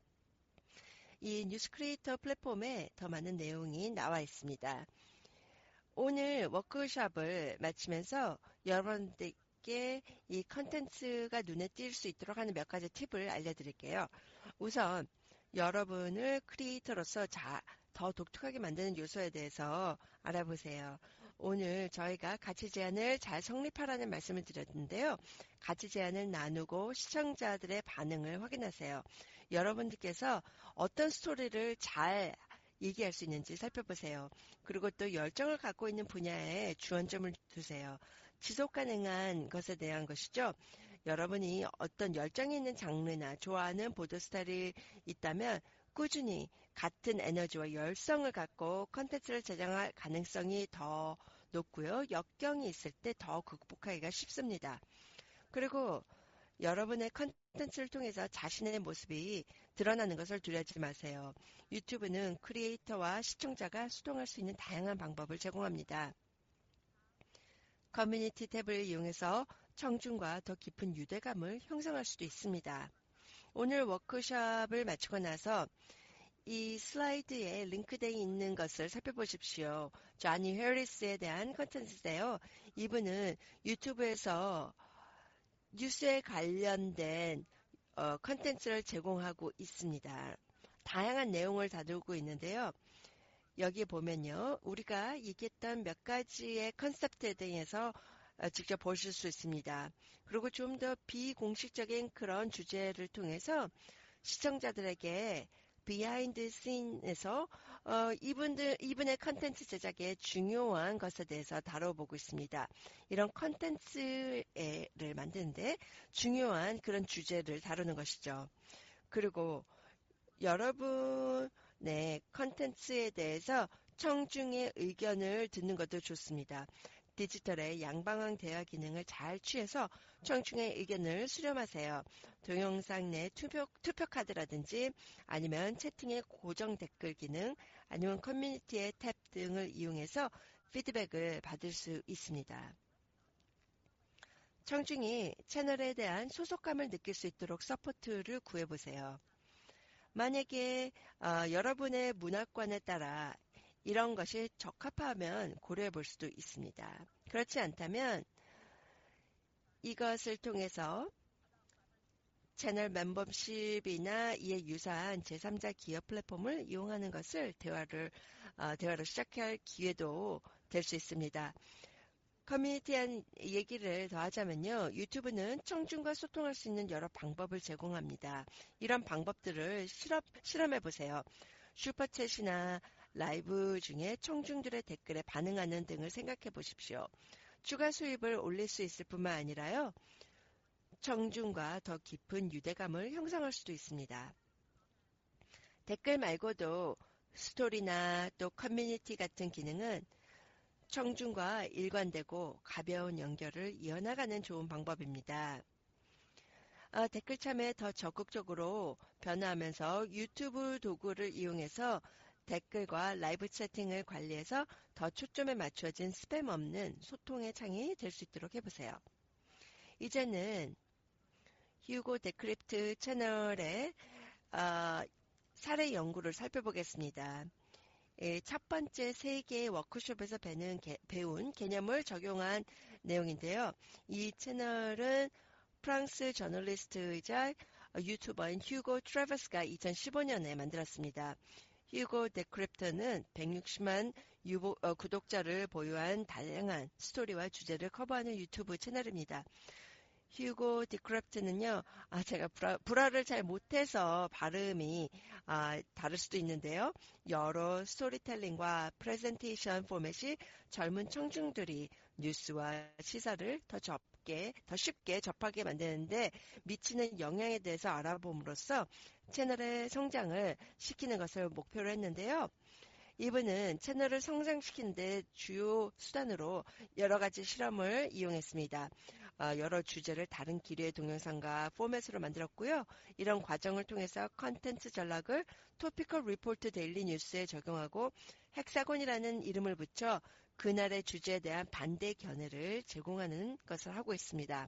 이 뉴스 크리에이터 플랫폼에 더 많은 내용이 나와 있습니다. 오늘 워크숍을 마치면서 여러분들께 이 컨텐츠가 눈에 띌 수 있도록 하는 몇 가지 팁을 알려드릴게요. 우선 여러분을 크리에이터로서 자, 더 독특하게 만드는 요소에 대해서 알아보세요. 오늘 저희가 가치 제안을 잘 성립하라는 말씀을 드렸는데요. 가치 제안을 나누고 시청자들의 반응을 확인하세요. 여러분들께서 어떤 스토리를 잘 얘기할 수 있는지 살펴보세요. 그리고 또 열정을 갖고 있는 분야에 주안점을 두세요. 지속 가능한 것에 대한 것이죠. 여러분이 어떤 열정이 있는 장르나 좋아하는 보도 스타일이 있다면 꾸준히 같은 에너지와 열성을 갖고 컨텐츠를 제작할 가능성이 더 높고요. 역경이 있을 때 더 극복하기가 쉽습니다. 그리고 여러분의 컨텐츠를 통해서 자신의 모습이 드러나는 것을 두려워하지 마세요. 유튜브는 크리에이터와 시청자가 소통할 수 있는 다양한 방법을 제공합니다. 커뮤니티 탭을 이용해서 청중과 더 깊은 유대감을 형성할 수도 있습니다. 오늘 워크숍을 마치고 나서 이 슬라이드에 링크되어 있는 것을 살펴보십시오. 조니 해리스에 대한 컨텐츠인데요. 이분은 유튜브에서 뉴스에 관련된 어, 컨텐츠를 제공하고 있습니다. 다양한 내용을 다루고 있는데요. 여기 보면요. 우리가 얘기했던 몇 가지의 컨셉트에 대해서 어, 직접 보실 수 있습니다. 그리고 좀 더 비공식적인 그런 주제를 통해서 시청자들에게 비하인드 씬에서 어, 이분들 이분의 컨텐츠 제작에 중요한 것에 대해서 다뤄보고 있습니다. 이런 컨텐츠를 만드는데 중요한 그런 주제를 다루는 것이죠. 그리고 여러분의 컨텐츠에 대해서 청중의 의견을 듣는 것도 좋습니다. 디지털의 양방향 대화 기능을 잘 취해서 청중의 의견을 수렴하세요. 동영상 내 투표, 투표 카드라든지 아니면 채팅의 고정 댓글 기능 아니면 커뮤니티의 탭 등을 이용해서 피드백을 받을 수 있습니다. 청중이 채널에 대한 소속감을 느낄 수 있도록 서포트를 구해보세요. 만약에 어, 여러분의 문화관에 따라 이런 것이 적합하면 고려해 볼 수도 있습니다. 그렇지 않다면 이것을 통해서 채널 멤버십이나 이에 유사한 제삼자 기업 플랫폼을 이용하는 것을 대화를, 어, 대화를 시작할 기회도 될 수 있습니다. 커뮤니티한 얘기를 더 하자면요. 유튜브는 청중과 소통할 수 있는 여러 방법을 제공합니다. 이런 방법들을 실험, 실험해 보세요. 슈퍼챗이나 라이브 중에 청중들의 댓글에 반응하는 등을 생각해 보십시오. 추가 수입을 올릴 수 있을 뿐만 아니라요. 청중과 더 깊은 유대감을 형성할 수도 있습니다. 댓글 말고도 스토리나 또 커뮤니티 같은 기능은 청중과 일관되고 가벼운 연결을 이어나가는 좋은 방법입니다. 아, 댓글 참여에 더 적극적으로 변화하면서 유튜브 도구를 이용해서 댓글과 라이브 채팅을 관리해서 더 초점에 맞춰진 스팸 없는 소통의 창이 될 수 있도록 해보세요. 이제는 휴고 데크립트 채널의 어, 사례 연구를 살펴보겠습니다. 예, 첫 번째 세 개의 워크숍에서 배는 개, 배운 개념을 적용한 내용인데요. 이 채널은 프랑스 저널리스트이자 유튜버인 휴고 트래버스가 이천십오 년에 만들었습니다. 휴고 데크립터는 백육십만 유보, 어, 구독자를 보유한 다양한 스토리와 주제를 커버하는 유튜브 채널입니다. 휴고 디크래프트는요, 아, 제가 불화, 불어를 잘 못해서 발음이 아, 다를 수도 있는데요. 여러 스토리텔링과 프레젠테이션 포맷이 젊은 청중들이 뉴스와 시사를 더 접게, 더 쉽게 접하게 만드는데 미치는 영향에 대해서 알아봄으로써 채널의 성장을 시키는 것을 목표로 했는데요. 이분은 채널을 성장시키는 데 주요 수단으로 여러 가지 실험을 이용했습니다. 어, 여러 주제를 다른 길이의 동영상과 포맷으로 만들었고요. 이런 과정을 통해서 컨텐츠 전략을 토피컬 리포트 데일리 뉴스에 적용하고 헥사곤이라는 이름을 붙여 그날의 주제에 대한 반대 견해를 제공하는 것을 하고 있습니다.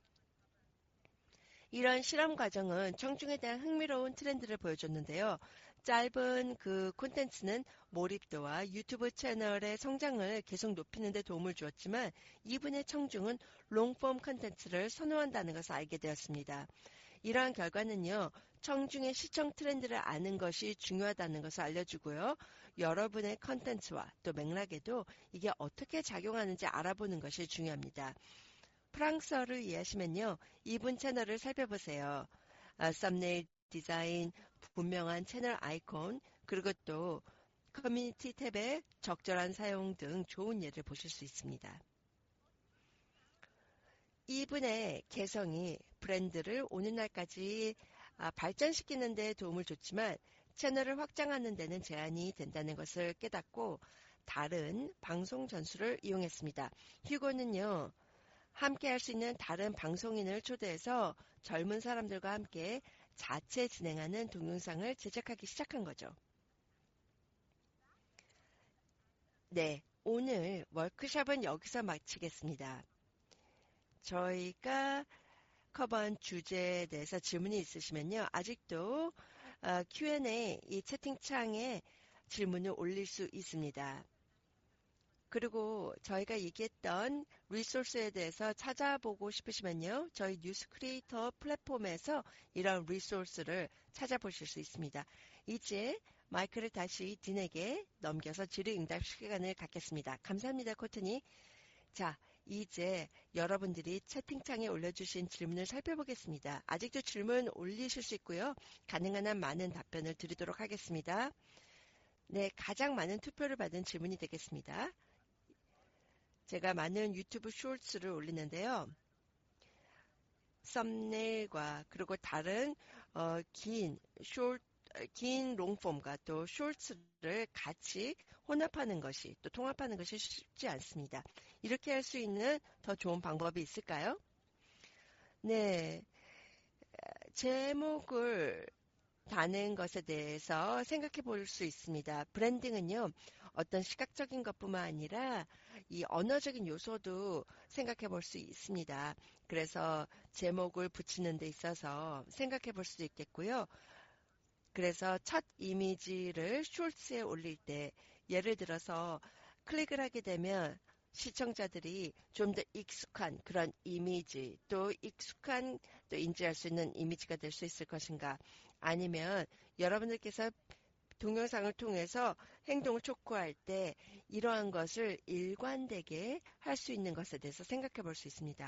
이런 실험 과정은 청중에 대한 흥미로운 트렌드를 보여줬는데요. 짧은 그 콘텐츠는 몰입도와 유튜브 채널의 성장을 계속 높이는 데 도움을 주었지만 이분의 청중은 롱폼 콘텐츠를 선호한다는 것을 알게 되었습니다. 이러한 결과는요. 청중의 시청 트렌드를 아는 것이 중요하다는 것을 알려주고요. 여러분의 콘텐츠와 또 맥락에도 이게 어떻게 작용하는지 알아보는 것이 중요합니다. 프랑스어를 이해하시면요. 이분 채널을 살펴보세요. 아, 썸네일 디자인, 분명한 채널 아이콘, 그리고 또 커뮤니티 탭의 적절한 사용 등 좋은 예를 보실 수 있습니다. 이분의 개성이 브랜드를 오늘날까지 아, 발전시키는 데 도움을 줬지만 채널을 확장하는 데는 제한이 된다는 것을 깨닫고 다른 방송 전술을 이용했습니다. 휴고는요. 함께 할 수 있는 다른 방송인을 초대해서 젊은 사람들과 함께 자체 진행하는 동영상을 제작하기 시작한 거죠. 네, 오늘 워크숍은 여기서 마치겠습니다. 저희가 커버한 주제에 대해서 질문이 있으시면요. 아직도 큐 앤 에이 이 채팅창에 질문을 올릴 수 있습니다. 그리고 저희가 얘기했던 리소스에 대해서 찾아보고 싶으시면요. 저희 뉴스 크리에이터 플랫폼에서 이런 리소스를 찾아보실 수 있습니다. 이제 마이크를 다시 딘에게 넘겨서 질의응답 시간을 갖겠습니다. 감사합니다, 코트니. 자, 이제 여러분들이 채팅창에 올려주신 질문을 살펴보겠습니다. 아직도 질문 올리실 수 있고요. 가능한 한 많은 답변을 드리도록 하겠습니다. 네, 가장 많은 투표를 받은 질문이 되겠습니다. 제가 많은 유튜브 쇼츠를 올리는데요. 썸네일과 그리고 다른 어, 긴 쇼, 긴 롱폼과 또 쇼츠를 같이 혼합하는 것이 또 통합하는 것이 쉽지 않습니다. 이렇게 할 수 있는 더 좋은 방법이 있을까요? 네, 제목을 다는 것에 대해서 생각해 볼 수 있습니다. 브랜딩은요, 어떤 시각적인 것뿐만 아니라 이 언어적인 요소도 생각해 볼 수 있습니다. 그래서 제목을 붙이는 데 있어서 생각해 볼 수도 있겠고요. 그래서 첫 이미지를 쇼츠에 올릴 때 예를 들어서 클릭을 하게 되면 시청자들이 좀 더 익숙한 그런 이미지, 또 익숙한 또 인지할 수 있는 이미지가 될 수 있을 것인가? 아니면 여러분들께서 동영상을 통해서 행동을 촉구할 때 이러한 것을 일관되게 할 수 있는 것에 대해서 생각해 볼 수 있습니다.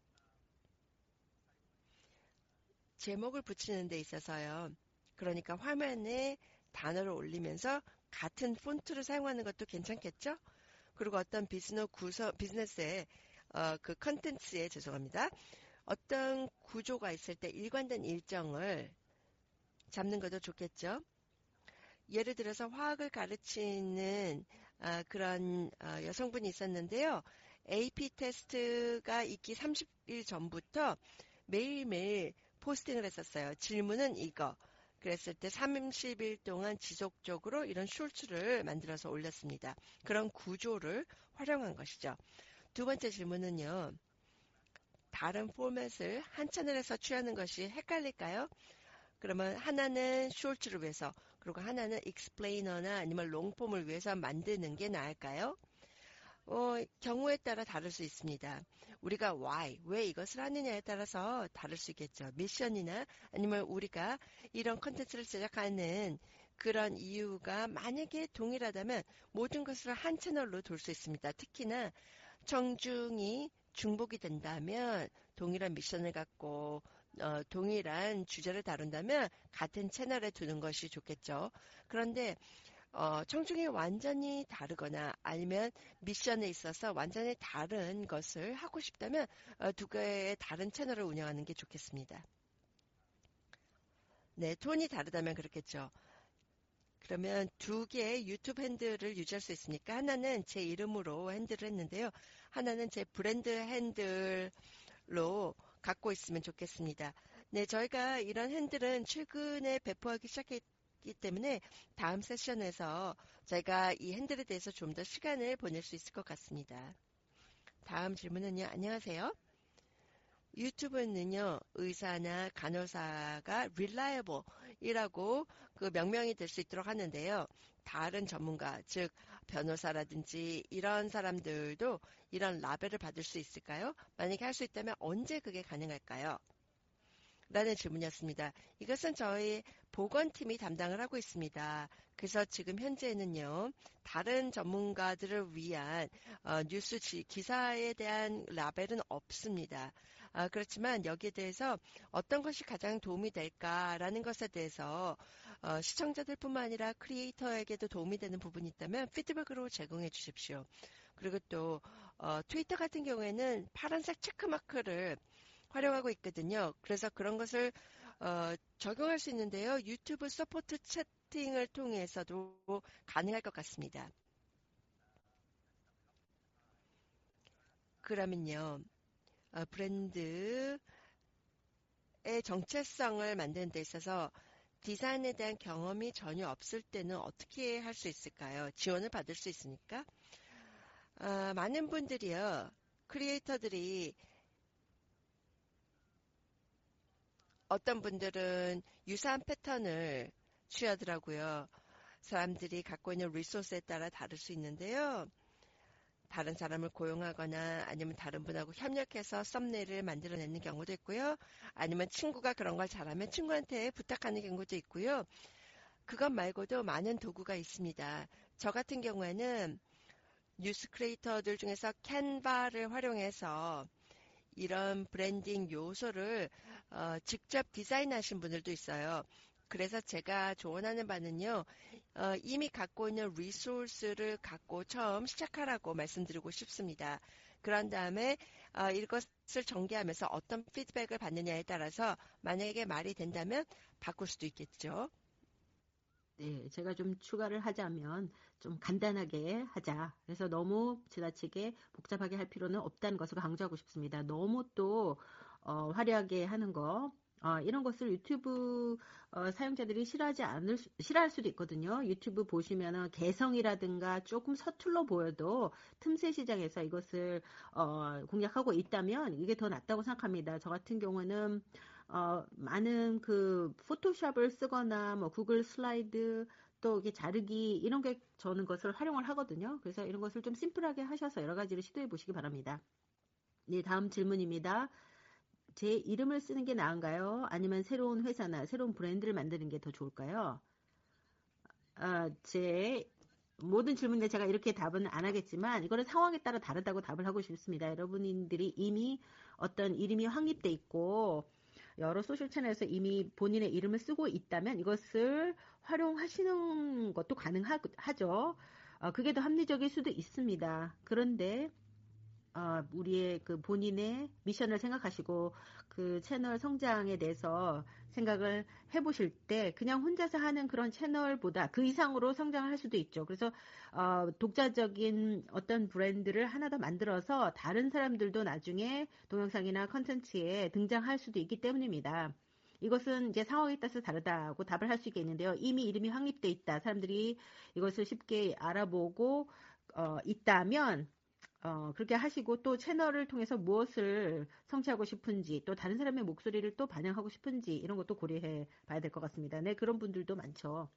제목을 붙이는 데 있어서요. 그러니까 화면에 단어를 올리면서 같은 폰트를 사용하는 것도 괜찮겠죠? 그리고 어떤 비즈니스 구성, 비즈니스의 어, 그 컨텐츠에 죄송합니다. 어떤 구조가 있을 때 일관된 일정을 잡는 것도 좋겠죠? 예를 들어서 화학을 가르치는 아, 그런 어, 여성분이 있었는데요. 에이피 테스트가 있기 삼십 일 전부터 매일매일 포스팅을 했었어요. 질문은 이거. 그랬을 때 삼십 일 동안 지속적으로 이런 숄츠를 만들어서 올렸습니다. 그런 구조를 활용한 것이죠. 두 번째 질문은요. 다른 포맷을 한 채널에서 취하는 것이 헷갈릴까요? 그러면 하나는 숄츠를 위해서 그리고 하나는 익스플레이너나 아니면 롱폼을 위해서 만드는 게 나을까요? 어, 경우에 따라 다를 수 있습니다. 우리가 why, 왜 이것을 하느냐에 따라서 다를 수 있겠죠. 미션이나 아니면 우리가 이런 컨텐츠를 제작하는 그런 이유가 만약에 동일하다면 모든 것을 한 채널로 돌 수 있습니다. 특히나 청중이 중복이 된다면 동일한 미션을 갖고 어, 동일한 주제를 다룬다면 같은 채널에 두는 것이 좋겠죠. 그런데 어, 청중이 완전히 다르거나 아니면 미션에 있어서 완전히 다른 것을 하고 싶다면 어, 두 개의 다른 채널을 운영하는 게 좋겠습니다. 네, 톤이 다르다면 그렇겠죠. 그러면 두 개의 유튜브 핸들을 유지할 수 있으니까 하나는 제 이름으로 핸들을 했는데요. 하나는 제 브랜드 핸들로 갖고 있으면 좋겠습니다. 네, 저희가 이런 핸들은 최근에 배포하기 시작했기 때문에 다음 세션에서 저희가 이 핸들에 대해서 좀 더 시간을 보낼 수 있을 것 같습니다. 다음 질문은요. 안녕하세요. 유튜브는요, 의사나 간호사가 reliable이라고 그 명명이 될 수 있도록 하는데요. 다른 전문가, 즉 변호사라든지 이런 사람들도 이런 라벨을 받을 수 있을까요? 만약에 할 수 있다면 언제 그게 가능할까요? 라는 질문이었습니다. 이것은 저희 보건팀이 담당을 하고 있습니다. 그래서 지금 현재는요, 다른 전문가들을 위한 어, 뉴스 지, 기사에 대한 라벨은 없습니다. 아, 그렇지만 여기에 대해서 어떤 것이 가장 도움이 될까라는 것에 대해서 어, 시청자들뿐만 아니라 크리에이터에게도 도움이 되는 부분이 있다면 피드백으로 제공해 주십시오. 그리고 또 어, 트위터 같은 경우에는 파란색 체크마크를 활용하고 있거든요. 그래서 그런 것을 어, 적용할 수 있는데요. 유튜브 서포트 채팅을 통해서도 가능할 것 같습니다. 그러면요. 어, 브랜드의 정체성을 만드는 데 있어서 디자인에 대한 경험이 전혀 없을 때는 어떻게 할 수 있을까요? 지원을 받을 수 있으니까. 아, 많은 분들이요. 크리에이터들이 어떤 분들은 유사한 패턴을 취하더라고요. 사람들이 갖고 있는 리소스에 따라 다를 수 있는데요. 다른 사람을 고용하거나 아니면 다른 분하고 협력해서 썸네일을 만들어내는 경우도 있고요. 아니면 친구가 그런 걸 잘하면 친구한테 부탁하는 경우도 있고요. 그것 말고도 많은 도구가 있습니다. 저 같은 경우에는 뉴스 크리에이터들 중에서 캔바를 활용해서 이런 브랜딩 요소를 어, 직접 디자인하신 분들도 있어요. 그래서 제가 조언하는 바는요, 어, 이미 갖고 있는 리소스를 갖고 처음 시작하라고 말씀드리고 싶습니다. 그런 다음에 어, 이것을 전개하면서 어떤 피드백을 받느냐에 따라서 만약에 말이 된다면 바꿀 수도 있겠죠. 네, 제가 좀 추가를 하자면 좀 간단하게 하자. 그래서 너무 지나치게 복잡하게 할 필요는 없다는 것을 강조하고 싶습니다. 너무 또 어, 화려하게 하는 거, 어, 이런 것을 유튜브 어, 사용자들이 싫어하지 않을 수- 싫어할 수도 있거든요. 유튜브 보시면은 개성이라든가 조금 서툴러 보여도 틈새 시장에서 이것을 어, 공략하고 있다면 이게 더 낫다고 생각합니다. 저 같은 경우는 어, 많은 그 포토샵을 쓰거나 뭐 구글 슬라이드 또 이게 자르기 이런 게 저는 것을 활용을 하거든요. 그래서 이런 것을 좀 심플하게 하셔서 여러 가지를 시도해 보시기 바랍니다. 네, 다음 질문입니다. 제 이름을 쓰는 게 나은가요? 아니면 새로운 회사나 새로운 브랜드를 만드는 게 더 좋을까요? 아, 제 모든 질문에 제가 이렇게 답은 안 하겠지만 이거는 상황에 따라 다르다고 답을 하고 싶습니다. 여러분들이 이미 어떤 이름이 확립돼 있고 여러 소셜 채널에서 이미 본인의 이름을 쓰고 있다면 이것을 활용하시는 것도 가능하죠. 어, 그게 더 합리적일 수도 있습니다. 그런데 어, 우리의 그 본인의 미션을 생각하시고 그 채널 성장에 대해서 생각을 해보실 때 그냥 혼자서 하는 그런 채널보다 그 이상으로 성장을 할 수도 있죠. 그래서 어, 독자적인 어떤 브랜드를 하나 더 만들어서 다른 사람들도 나중에 동영상이나 컨텐츠에 등장할 수도 있기 때문입니다. 이것은 이제 상황에 따라서 다르다고 답을 할 수 있겠는데요. 이미 이름이 확립돼 있다. 사람들이 이것을 쉽게 알아보고 어, 있다면 어, 그렇게 하시고 또 채널을 통해서 무엇을 성취하고 싶은지 또 다른 사람의 목소리를 또 반영하고 싶은지 이런 것도 고려해 봐야 될 것 같습니다. 네, 그런 분들도 많죠.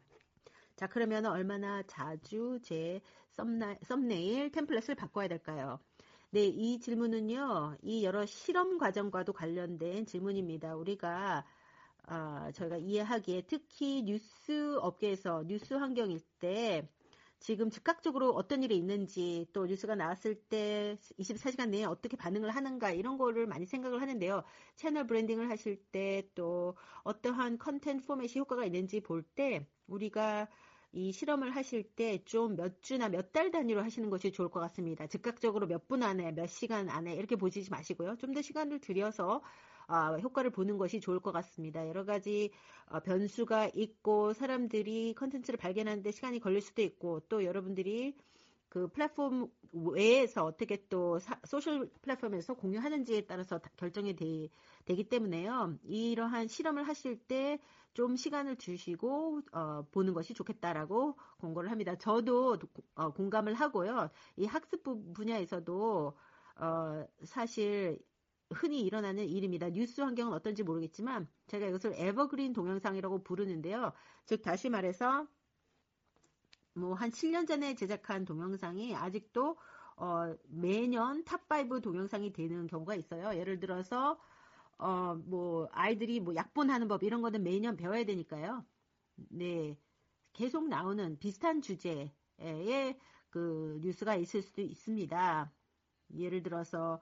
자, 그러면 얼마나 자주 제 썸나, 썸네일 템플릿을 바꿔야 될까요? 네, 이 질문은요, 이 여러 실험 과정과도 관련된 질문입니다. 우리가 어, 저희가 이해하기에 특히 뉴스 업계에서 뉴스 환경일 때 지금 즉각적으로 어떤 일이 있는지 또 뉴스가 나왔을 때 이십사 시간 내에 어떻게 반응을 하는가 이런 거를 많이 생각을 하는데요. 채널 브랜딩을 하실 때 또 어떠한 컨텐츠 포맷이 효과가 있는지 볼 때 우리가 이 실험을 하실 때 좀 몇 주나 몇 달 단위로 하시는 것이 좋을 것 같습니다. 즉각적으로 몇 분 안에 몇 시간 안에 이렇게 보시지 마시고요. 좀 더 시간을 들여서 어, 효과를 보는 것이 좋을 것 같습니다. 여러 가지 어, 변수가 있고 사람들이 컨텐츠를 발견하는데 시간이 걸릴 수도 있고 또 여러분들이 그 플랫폼 외에서 어떻게 또 사, 소셜 플랫폼에서 공유하는지에 따라서 결정이 되, 되기 때문에요. 이러한 실험을 하실 때 좀 시간을 주시고 어, 보는 것이 좋겠다라고 권고를 합니다. 저도 어, 공감을 하고요. 이 학습 분야에서도 어, 사실 흔히 일어나는 일입니다. 뉴스 환경은 어떤지 모르겠지만 제가 이것을 에버그린 동영상이라고 부르는데요. 즉 다시 말해서 뭐 한 칠 년 전에 제작한 동영상이 아직도 어, 매년 탑오 동영상이 되는 경우가 있어요. 예를 들어서 어, 뭐 아이들이 뭐 약본하는 법 이런 거는 매년 배워야 되니까요. 네, 계속 나오는 비슷한 주제의 그 뉴스가 있을 수도 있습니다. 예를 들어서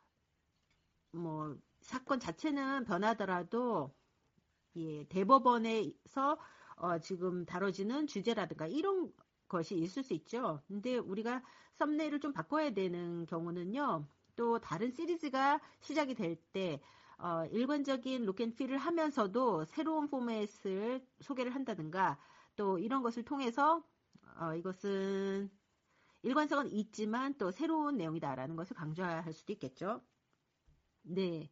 뭐 사건 자체는 변하더라도 예, 대법원에서 어, 지금 다뤄지는 주제라든가 이런 것이 있을 수 있죠. 근데 우리가 썸네일을 좀 바꿔야 되는 경우는요. 또 다른 시리즈가 시작이 될 때 어, 일관적인 룩앤필을 하면서도 새로운 포맷을 소개를 한다든가 또 이런 것을 통해서 어, 이것은 일관성은 있지만 또 새로운 내용이다라는 것을 강조할 수도 있겠죠. 네.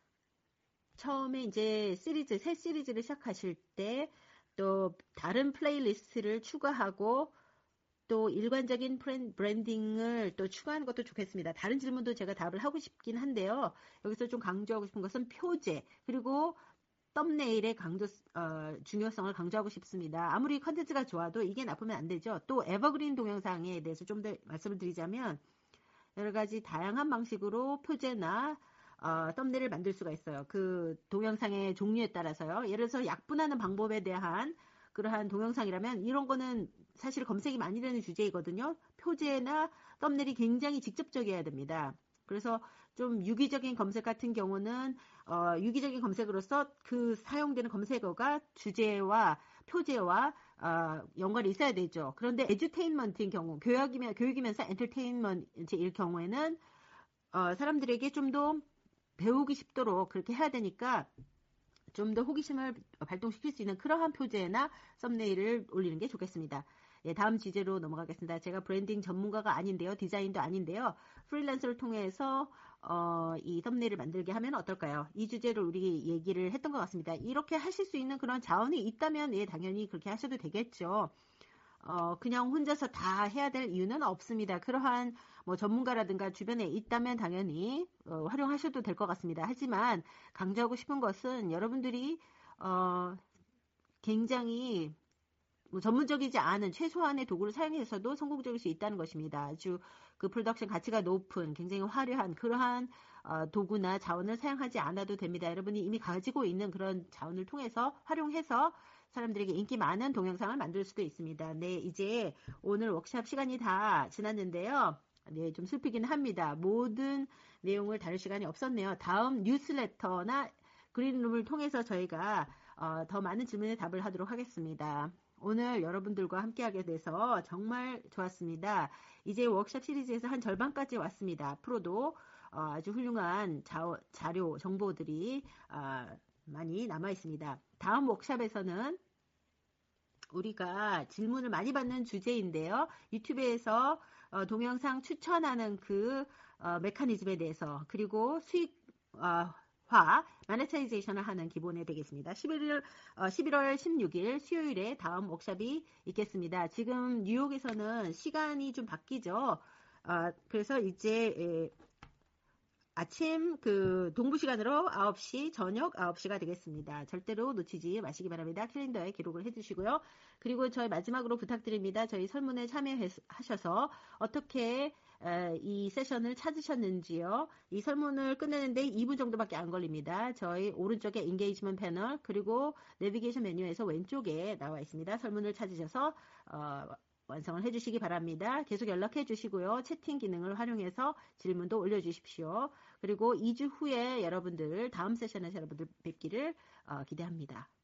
처음에 이제 시리즈, 새 시리즈를 시작하실 때 또 다른 플레이리스트를 추가하고 또 일관적인 브랜딩을 또 추가하는 것도 좋겠습니다. 다른 질문도 제가 답을 하고 싶긴 한데요. 여기서 좀 강조하고 싶은 것은 표제 그리고 썸네일의 강조, 어, 중요성을 강조하고 싶습니다. 아무리 컨텐츠가 좋아도 이게 나쁘면 안 되죠. 또 에버그린 동영상에 대해서 좀 더 말씀을 드리자면 여러 가지 다양한 방식으로 표제나 어, 썸네일을 만들 수가 있어요. 그 동영상의 종류에 따라서요. 예를 들어서 약분하는 방법에 대한 그러한 동영상이라면 이런 거는 사실 검색이 많이 되는 주제이거든요. 표제나 썸네일이 굉장히 직접적이어야 됩니다. 그래서 좀 유기적인 검색 같은 경우는 어, 유기적인 검색으로서 그 사용되는 검색어가 주제와 표제와 어, 연관이 있어야 되죠. 그런데 에듀테인먼트인 경우, 교육이면 교육이면서 엔터테인먼트일 경우에는 어, 사람들에게 좀 더 배우기 쉽도록 그렇게 해야 되니까 좀 더 호기심을 발동시킬 수 있는 그러한 표제나 썸네일을 올리는 게 좋겠습니다. 예, 다음 주제로 넘어가겠습니다. 제가 브랜딩 전문가가 아닌데요. 디자인도 아닌데요. 프리랜서를 통해서 어, 이 썸네일을 만들게 하면 어떨까요? 이 주제를 우리 얘기를 했던 것 같습니다. 이렇게 하실 수 있는 그런 자원이 있다면 예, 당연히 그렇게 하셔도 되겠죠. 어, 그냥 혼자서 다 해야 될 이유는 없습니다. 그러한 뭐 전문가라든가 주변에 있다면 당연히 어, 활용하셔도 될 것 같습니다. 하지만 강조하고 싶은 것은 여러분들이 어, 굉장히 뭐 전문적이지 않은 최소한의 도구를 사용해서도 성공적일 수 있다는 것입니다. 아주 그 프로덕션 가치가 높은 굉장히 화려한 그러한 어, 도구나 자원을 사용하지 않아도 됩니다. 여러분이 이미 가지고 있는 그런 자원을 통해서 활용해서 사람들에게 인기 많은 동영상을 만들 수도 있습니다. 네, 이제 오늘 워크샵 시간이 다 지났는데요. 네, 좀 슬프긴 합니다. 모든 내용을 다룰 시간이 없었네요. 다음 뉴스레터나 그린룸을 통해서 저희가 어, 더 많은 질문에 답을 하도록 하겠습니다. 오늘 여러분들과 함께하게 돼서 정말 좋았습니다. 이제 워크샵 시리즈에서 한 절반까지 왔습니다. 앞으로도 어, 아주 훌륭한 자, 자료, 정보들이 어, 많이 남아 있습니다. 다음 워크샵에서는 우리가 질문을 많이 받는 주제인데요. 유튜브에서 어, 동영상 추천하는 그 어, 메커니즘에 대해서 그리고 수익 어, 화, 마네타이제이션을 하는 기본에 되겠습니다. 십일월, 어, 십일월 십육일 수요일에 다음 워크샵이 있겠습니다. 지금 뉴욕에서는 시간이 좀 바뀌죠. 어, 그래서 이제 에, 아침 그 동부 시간으로 아홉 시, 저녁 아홉 시가 되겠습니다. 절대로 놓치지 마시기 바랍니다. 캘린더에 기록을 해주시고요. 그리고 저희 마지막으로 부탁드립니다. 저희 설문에 참여하셔서 어떻게 이 세션을 찾으셨는지요. 이 설문을 끝내는데 이 분 정도밖에 안 걸립니다. 저희 오른쪽에 인게이지먼트 패널 그리고 내비게이션 메뉴에서 왼쪽에 나와 있습니다. 설문을 찾으셔서 어, 완성을 해주시기 바랍니다. 계속 연락해 주시고요. 채팅 기능을 활용해서 질문도 올려주십시오. 그리고 이 주 후에 여러분들 다음 세션에서 여러분들 뵙기를 어, 기대합니다.